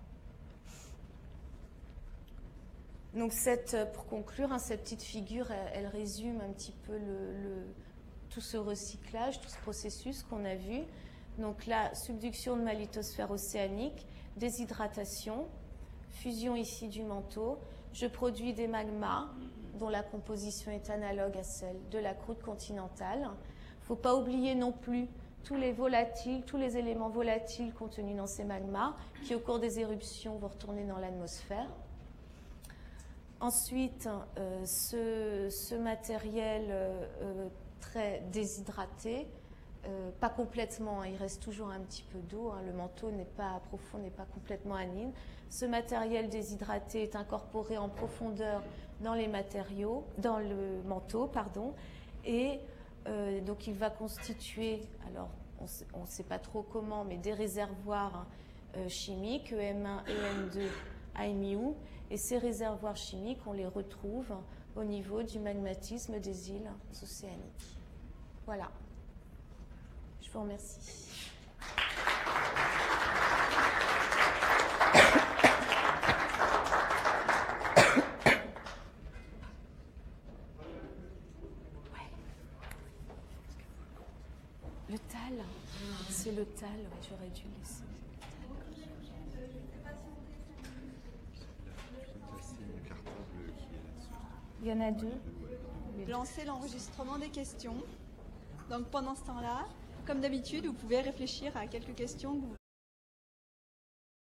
Donc cette, pour conclure, hein, cette petite figure, elle, elle résume un petit peu le, le, tout ce recyclage, tout ce processus qu'on a vu. Donc la subduction de ma lithosphère océanique, déshydratation, fusion ici du manteau, je produis des magmas dont la composition est analogue à celle de la croûte continentale. Il ne faut pas oublier non plus tous les volatiles, tous les éléments volatiles contenus dans ces magmas qui au cours des éruptions vont retourner dans l'atmosphère. Ensuite, euh, ce, ce matériel euh, euh, très déshydraté, Euh, pas complètement, il reste toujours un petit peu d'eau, hein, le manteau n'est pas profond, n'est pas complètement anine. Ce matériel déshydraté est incorporé en profondeur dans les matériaux, dans le manteau, pardon, et euh, donc il va constituer, alors on ne sait pas trop comment, mais des réservoirs euh, chimiques, E M un, E M deux, I mu, et ces réservoirs chimiques, on les retrouve au niveau du magmatisme des îles océaniques. Voilà. Je vous remercie. Le tal, c'est le tal, ouais, j'aurais dû laisser. Il y en a deux. Lancez l'enregistrement des questions. Donc pendant ce temps-là, comme d'habitude, vous pouvez réfléchir à quelques questions que vous